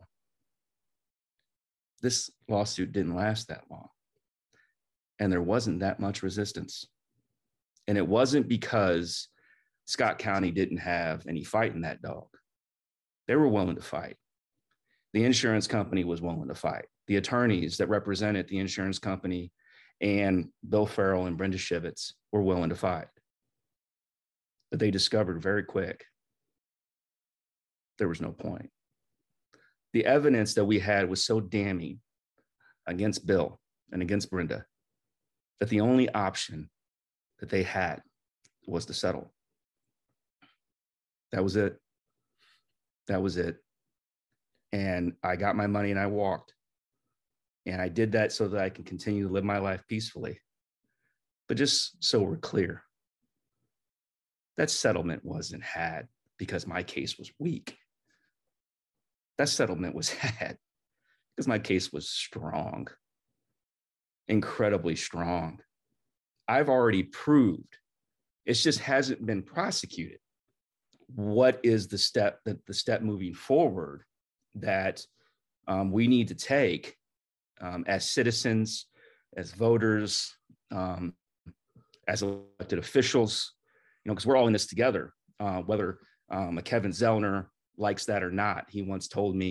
S8: This lawsuit didn't last that long, and there wasn't that much resistance. And it wasn't because Scott County didn't have any fight in that dog. They were willing to fight. The insurance company was willing to fight. The attorneys that represented the insurance company and Bill Farrell and Brenda Shivitz were willing to fight. But they discovered very quick there was no point. The evidence that we had was so damning against Bill and against Brenda that the only option that they had was to settle. That was it. That was it. And I got my money and I walked. And I did that so that I can continue to live my life peacefully. But just so we're clear, that settlement wasn't had because my case was weak. That settlement was had because my case was strong, incredibly strong. I've already proved, it just hasn't been prosecuted. What is the step that the step moving forward that um, we need to take um, as citizens, as voters, um, as elected officials, you know, because we're all in this together, uh, whether um, a Kevin Zellner likes that or not. He once told me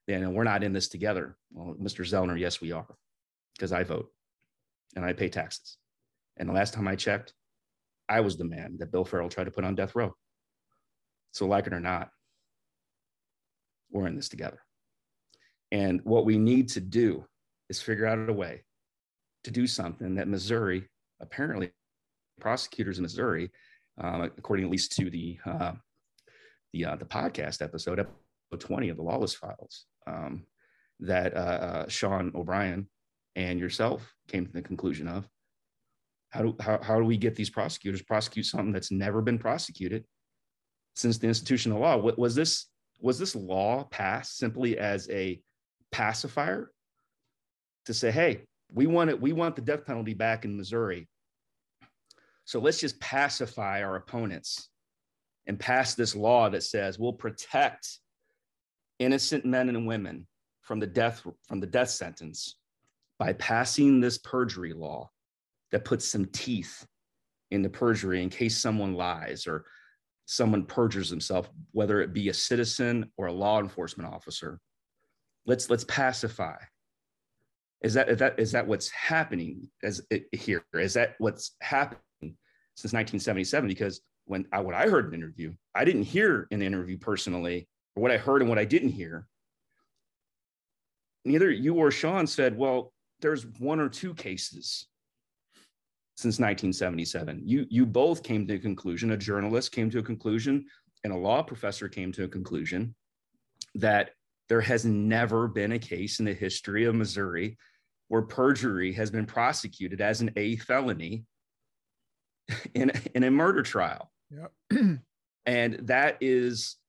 S8: then we're not in this together. Well, Mister Zellner, yes, we are, because I vote and I pay taxes. And the last time I checked, I was the man that Bill Farrell tried to put on death row. So like it or not, we're in this together. And what we need to do is figure out a way to do something that Missouri, apparently prosecutors in Missouri, um, according at least to the uh, the uh, the podcast episode, episode twenty of the Lawless Files, um, that uh, uh, Sean O'Brien and yourself came to the conclusion of. How do how, how do we get these prosecutors prosecute something that's never been prosecuted since the institution of law? What was this? Was this law passed simply as a pacifier to say, hey, we want it, we want the death penalty back in Missouri, so let's just pacify our opponents and pass this law that says we'll protect innocent men and women from the death from the death sentence by passing this perjury law that puts some teeth into perjury in case someone lies or someone perjures himself, whether it be a citizen or a law enforcement officer. Let's let's pacify. Is that is that is that what's happening as it, here? Is that what's happening since nineteen seventy-seven? Because when I, what I heard in an interview, I didn't hear in the interview personally, or what I heard and what I didn't hear. Neither you or Sean said, well, there's one or two cases since nineteen seventy-seven. You, you both came to a conclusion, a journalist came to a conclusion, and a law professor came to a conclusion that there has never been a case in the history of Missouri where perjury has been prosecuted as an A felony in, in a murder trial.
S11: Yeah.
S8: And that is,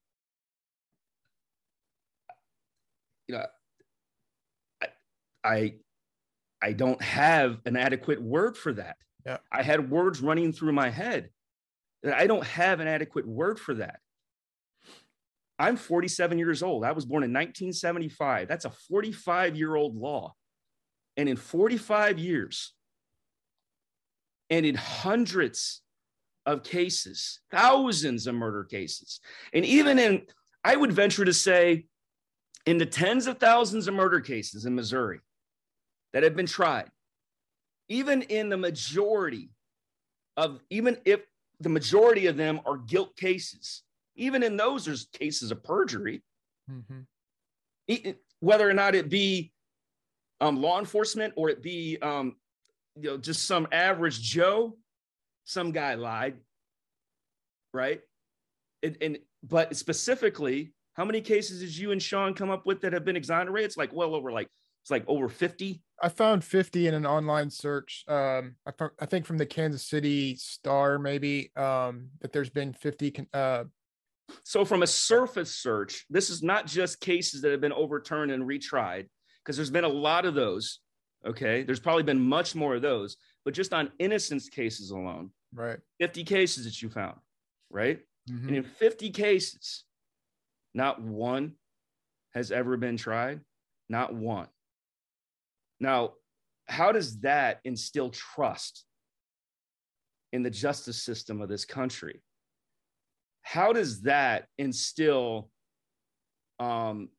S8: you know, I, I, I don't have an adequate word for that.
S11: Yeah.
S8: I had words running through my head. I don't have an adequate word for that. I'm forty-seven years old. I was born in nineteen seventy-five. That's a forty-five-year-old law. And in forty-five years, and in hundreds of cases, thousands of murder cases, and even in, I would venture to say, in the tens of thousands of murder cases in Missouri that have been tried, even in the majority of, even if the majority of them are guilt cases, even in those, there's cases of perjury, mm-hmm. whether or not it be um, law enforcement or it be um, you know, just some average Joe, some guy lied, right? And, and but specifically, how many cases did you and Sean come up with that have been exonerated? It's like well over like it's like over fifty.
S11: I found fifty in an online search. Um, I, found, I think from the Kansas City Star, maybe um, that there's been fifty. Uh,
S8: So from a surface search, this is not just cases that have been overturned and retried, because there's been a lot of those. Okay. There's probably been much more of those, but just on innocence cases alone,
S11: right?
S8: fifty cases that you found, right?
S11: Mm-hmm.
S8: And in fifty cases, not one has ever been tried, not one. Now, how does that instill trust in the justice system of this country? How does that instill um,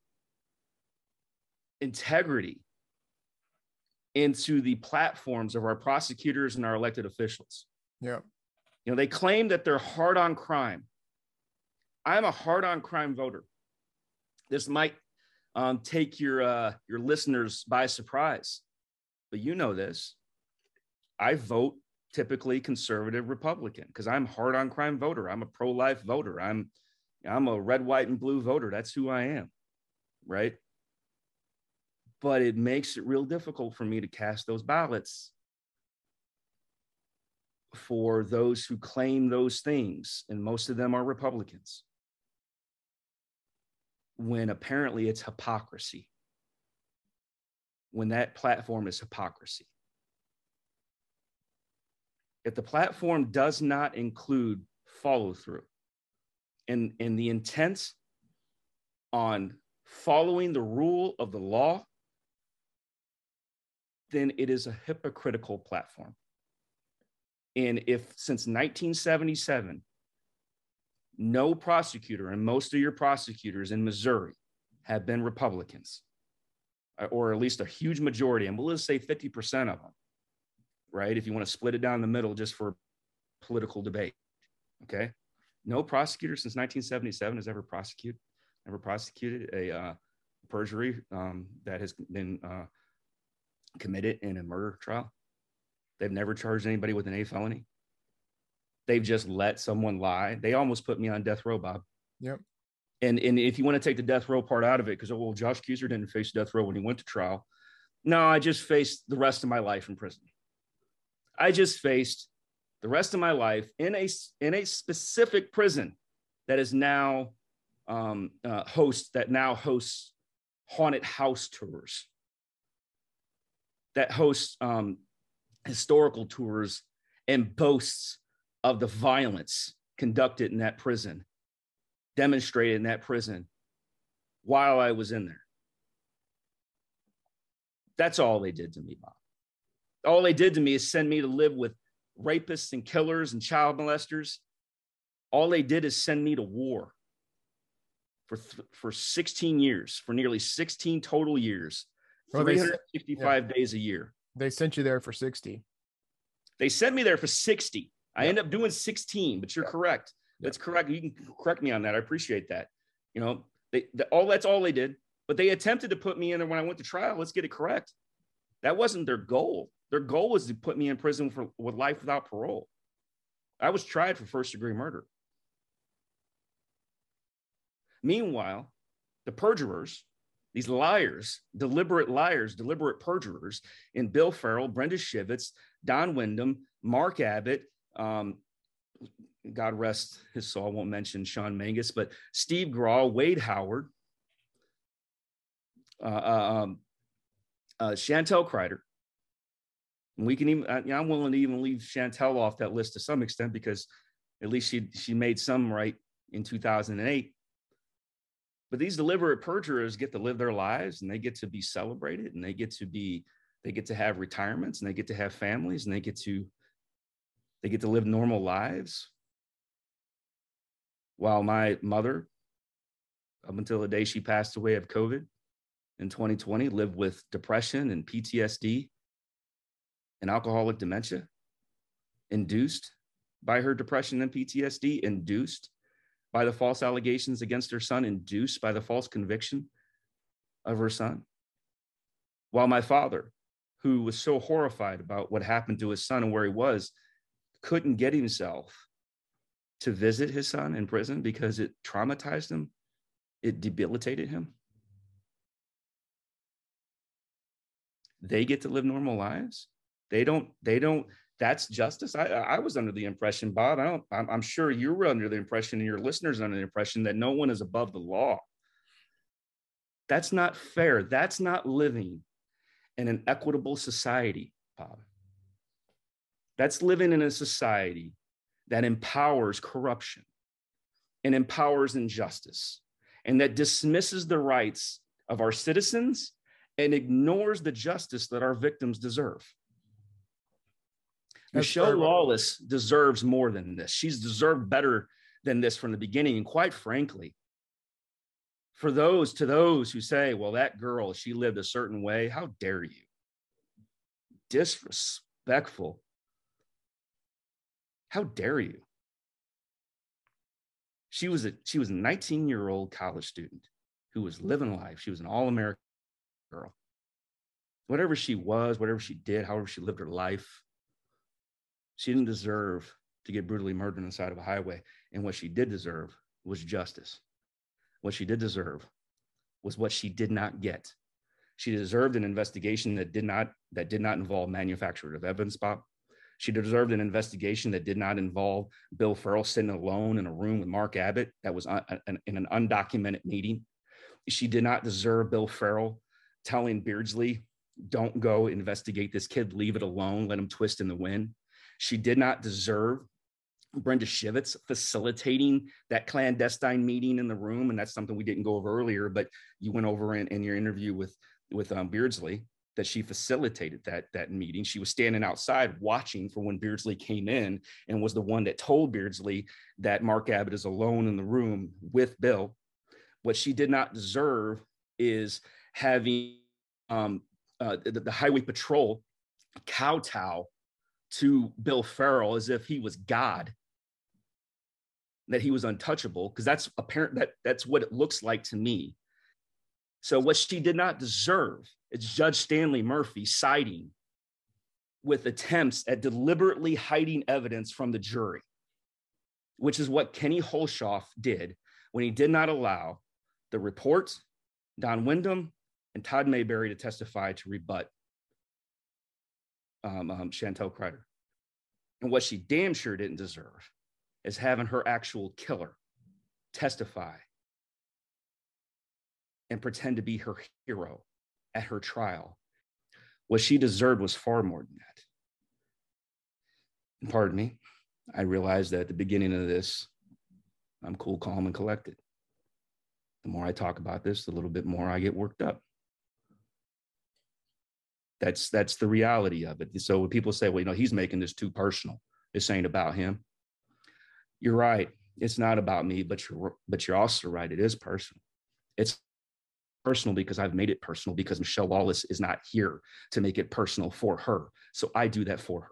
S8: integrity into the platforms of our prosecutors and our elected officials?
S11: Yeah.
S8: You know, they claim that they're hard on crime. I'm a hard on crime voter. This might um, take your uh, your listeners by surprise, but you know this. I vote typically conservative Republican because I'm hard on crime voter. I'm a pro-life voter. I'm I'm a red, white, and blue voter. That's who I am, right? But it makes it real difficult for me to cast those ballots for those who claim those things, and most of them are Republicans, when apparently it's hypocrisy, when that platform is hypocrisy. If the platform does not include follow through and, and the intent on following the rule of the law, then it is a hypocritical platform. And if since nineteen seventy-seven, no prosecutor, and most of your prosecutors in Missouri have been Republicans, or at least a huge majority, and we'll just say fifty percent of them, right? If you want to split it down the middle just for political debate, okay? No prosecutor since nineteen seventy-seven has ever prosecuted, ever prosecuted a uh, perjury um, that has been uh, committed in a murder trial. They've never charged anybody with an A felony. They've just let someone lie. They almost put me on death row, Bob.
S11: Yep.
S8: And, and if you want to take the death row part out of it, because, oh, well, Josh Keezer didn't face death row when he went to trial. No, I just faced the rest of my life in prison. I just faced the rest of my life in a, in a specific prison that is now um, uh, host, that now hosts haunted house tours, that hosts um, historical tours and boasts of the violence conducted in that prison, demonstrated in that prison while I was in there. That's all they did to me, Bob. All they did to me is send me to live with rapists and killers and child molesters. All they did is send me to war for, th- for sixteen years, for nearly sixteen total years, well, three hundred sixty-five yeah. days a year.
S11: They sent you there for sixty.
S8: They sent me there for sixty. I yep. ended up doing sixteen, but you're yep. correct. That's yep. correct. You can correct me on that. I appreciate that. You know, they, the, all that's all they did, but they attempted to put me in there when I went to trial. Let's get it correct. That wasn't their goal. Their goal was to put me in prison for with life without parole. I was tried for first degree murder. Meanwhile, the perjurers, these liars, deliberate liars, deliberate perjurers in Bill Farrell, Brenda Shivitz, Don Wyndham, Mark Abbott, um, God rest his soul, I won't mention Sean Mangus, but Steve Graw, Wade Howard, uh, um, uh, Chantel Kreider. And we can even, I, I'm willing to even leave Chantel off that list to some extent because at least she, she made some right in two thousand eight. But these deliberate perjurers get to live their lives and they get to be celebrated and they get to be, they get to have retirements and they get to have families and they get to, they get to live normal lives. While my mother, up until the day she passed away of COVID in twenty twenty, lived with depression and P T S D and alcoholic dementia induced by her depression and P T S D, induced by the false allegations against her son, induced by the false conviction of her son. While my father, who was so horrified about what happened to his son and where he was, couldn't get himself to visit his son in prison because it traumatized him, it debilitated him. They get to live normal lives. They don't, they don't, that's justice. I, I was under the impression, Bob, I don't, I'm, I'm sure you were under the impression and your listeners are under the impression that no one is above the law. That's not fair. That's not living in an equitable society, Bob. That's living in a society that empowers corruption and empowers injustice and that dismisses the rights of our citizens and ignores the justice that our victims deserve. That's Michelle Lawless deserves more than this. She's deserved better than this from the beginning. And quite frankly, for those to those who say, well, that girl, she lived a certain way, how dare you? Disrespectful. How dare you? She was a she was a nineteen-year-old college student who was living life. She was an all-American girl. Whatever she was, whatever she did, however she lived her life, she didn't deserve to get brutally murdered on the side of a highway. And what she did deserve was justice. What she did deserve was what she did not get. She deserved an investigation that did not that did not involve manufacture of evidence, Bob. She deserved an investigation that did not involve Bill Farrell sitting alone in a room with Mark Abbott that was un, un, in an undocumented meeting. She did not deserve Bill Farrell telling Beardsley, don't go investigate this kid, leave it alone, let him twist in the wind. She did not deserve Brenda Shivitz facilitating that clandestine meeting in the room. And that's something we didn't go over earlier, but you went over in, in your interview with, with um, Beardsley, that she facilitated that, that meeting. She was standing outside watching for when Beardsley came in and was the one that told Beardsley that Mark Abbott is alone in the room with Bill. What she did not deserve is having um, uh, the, the highway patrol kowtow to Bill Ferrell as if he was God, that he was untouchable, because that's apparent, that that's what it looks like to me. So what she did not deserve is Judge Stanley Murphy siding with attempts at deliberately hiding evidence from the jury, which is what Kenny Holshoff did when he did not allow the report, Don Wyndham, and Todd Mayberry to testify to rebut um, um, Chantel Kreider. And what she damn sure didn't deserve is having her actual killer testify and pretend to be her hero at her trial. What she deserved was far more than that. And pardon me, I realized that at the beginning of this, I'm cool, calm, and collected. The more I talk about this, the little bit more I get worked up. That's that's the reality of it. So when people say, well, you know, he's making this too personal, this ain't about him. You're right. It's not about me, but you're but you're also right. It is personal. It's personal because I've made it personal, because Michelle Wallace is not here to make it personal for her. So I do that for her.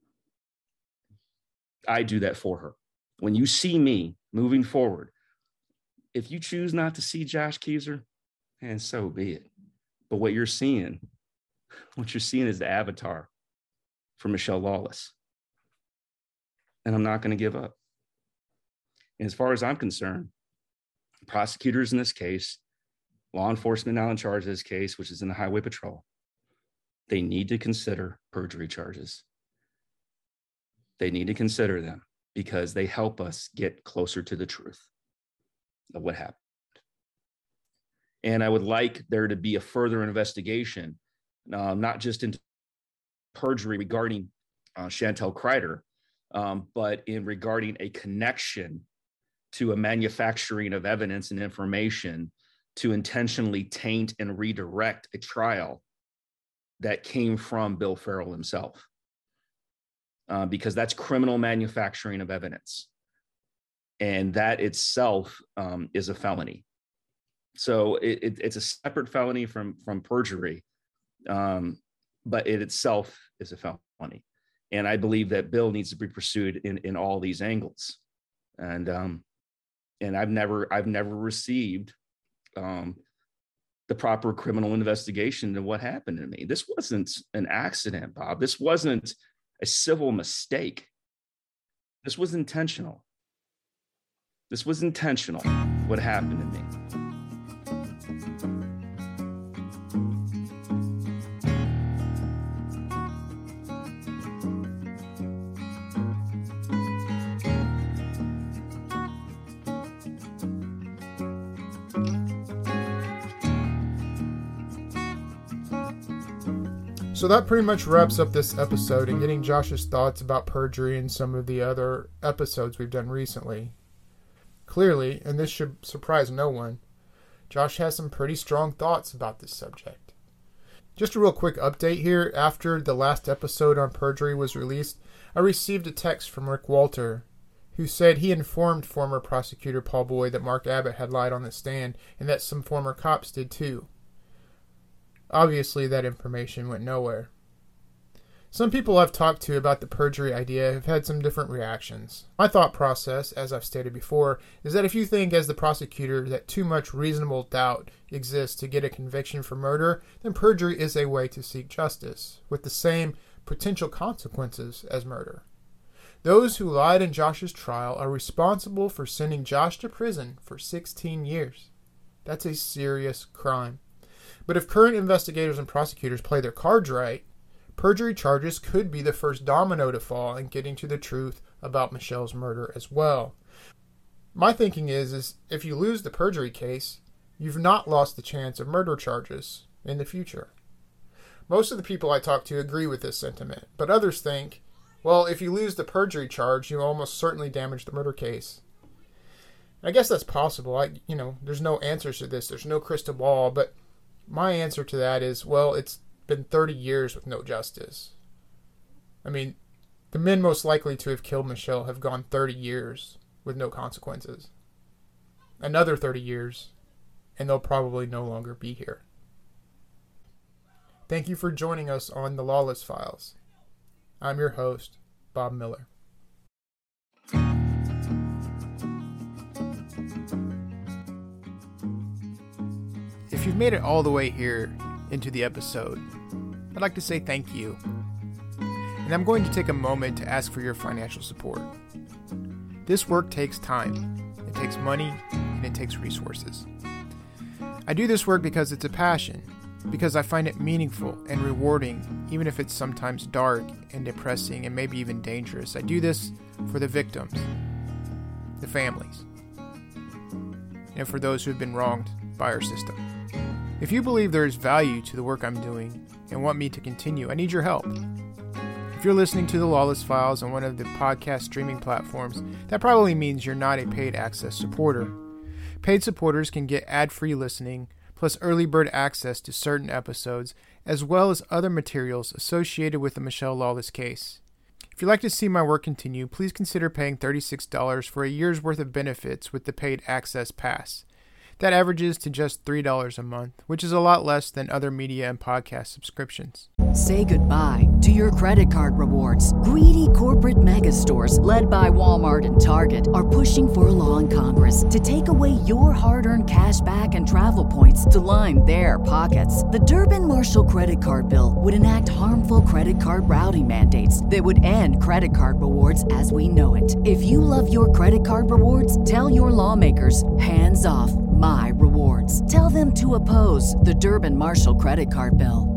S8: I do that for her. When you see me moving forward, if you choose not to see Josh Keezer, and so be it. But what you're seeing, what you're seeing is the avatar for Michelle Wallace. And I'm not going to give up. And as far as I'm concerned, prosecutors in this case, law enforcement now in charge of this case, which is in the Highway Patrol, they need to consider perjury charges. They need to consider them because they help us get closer to the truth of what happened. And I would like there to be a further investigation, uh, not just into perjury regarding uh, Chantel Kreider, um, but in regarding a connection to a manufacturing of evidence and information to intentionally taint and redirect a trial that came from Bill Ferrell himself. Uh, because that's criminal manufacturing of evidence. And that itself um, is a felony. So it, it, it's a separate felony from, from perjury, um, but it itself is a felony. And I believe that Bill needs to be pursued in, in all these angles. And um, and I've never I've never received um, the proper criminal investigation into what happened to me. This wasn't an accident, Bob. This wasn't a civil mistake. This was intentional. This was intentional, what happened to me.
S11: So that pretty much wraps up this episode and getting Josh's thoughts about perjury and some of the other episodes we've done recently. Clearly, and this should surprise no one, Josh has some pretty strong thoughts about this subject. Just a real quick update here. After the last episode on perjury was released, I received a text from Rick Walter, who said he informed former prosecutor Paul Boyd that Mark Abbott had lied on the stand and that some former cops did too. Obviously, that information went nowhere. Some people I've talked to about the perjury idea have had some different reactions. My thought process, as I've stated before, is that if you think as the prosecutor that too much reasonable doubt exists to get a conviction for murder, then perjury is a way to seek justice, with the same potential consequences as murder. Those who lied in Josh's trial are responsible for sending Josh to prison for sixteen years. That's a serious crime. But if current investigators and prosecutors play their cards right, perjury charges could be the first domino to fall in getting to the truth about Michelle's murder as well. My thinking is, is if you lose the perjury case, you've not lost the chance of murder charges in the future. Most of the people I talk to agree with this sentiment, but others think, well, if you lose the perjury charge, you almost certainly damage the murder case. I guess that's possible. I, you know, there's no answers to this. There's no crystal ball, but my answer to that is, well, it's been thirty years with no justice. I mean, the men most likely to have killed Michelle have gone thirty years with no consequences. Another thirty years, and they'll probably no longer be here. Thank you for joining us on The Lawless Files. I'm your host, Bob Miller. If you've made it all the way here into the episode, I'd like to say thank you. And I'm going to take a moment to ask for your financial support. This work takes time, it takes money, and it takes resources. I do this work because it's a passion, because I find it meaningful and rewarding, even if it's sometimes dark and depressing and maybe even dangerous. I do this for the victims, the families, and for those who have been wronged by our system. If you believe there is value to the work I'm doing and want me to continue, I need your help. If you're listening to The Lawless Files on one of the podcast streaming platforms, that probably means you're not a paid access supporter. Paid supporters can get ad-free listening, plus early bird access to certain episodes, as well as other materials associated with the Michelle Lawless case. If you'd like to see my work continue, please consider paying thirty-six dollars for a year's worth of benefits with the paid access pass. That averages to just three dollars a month, which is a lot less than other media and podcast subscriptions.
S1: Say goodbye to your credit card rewards. Greedy corporate mega stores, led by Walmart and Target, are pushing for a law in Congress to take away your hard-earned cash back and travel points to line their pockets. The Durbin-Marshall credit card bill would enact harmful credit card routing mandates that would end credit card rewards as we know it. If you love your credit card rewards, tell your lawmakers, hands off my rewards. Tell them to oppose the Durbin-Marshall credit card bill.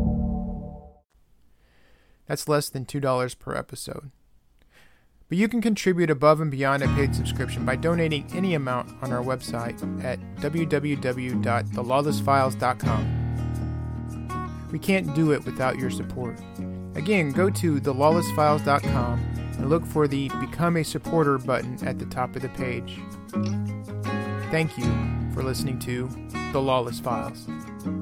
S11: That's less than two dollars per episode. But you can contribute above and beyond a paid subscription by donating any amount on our website at w w w dot the lawless files dot com. We can't do it without your support. Again, go to the lawless files dot com and look for the Become a Supporter button at the top of the page. Thank you for listening to The Lawless Files.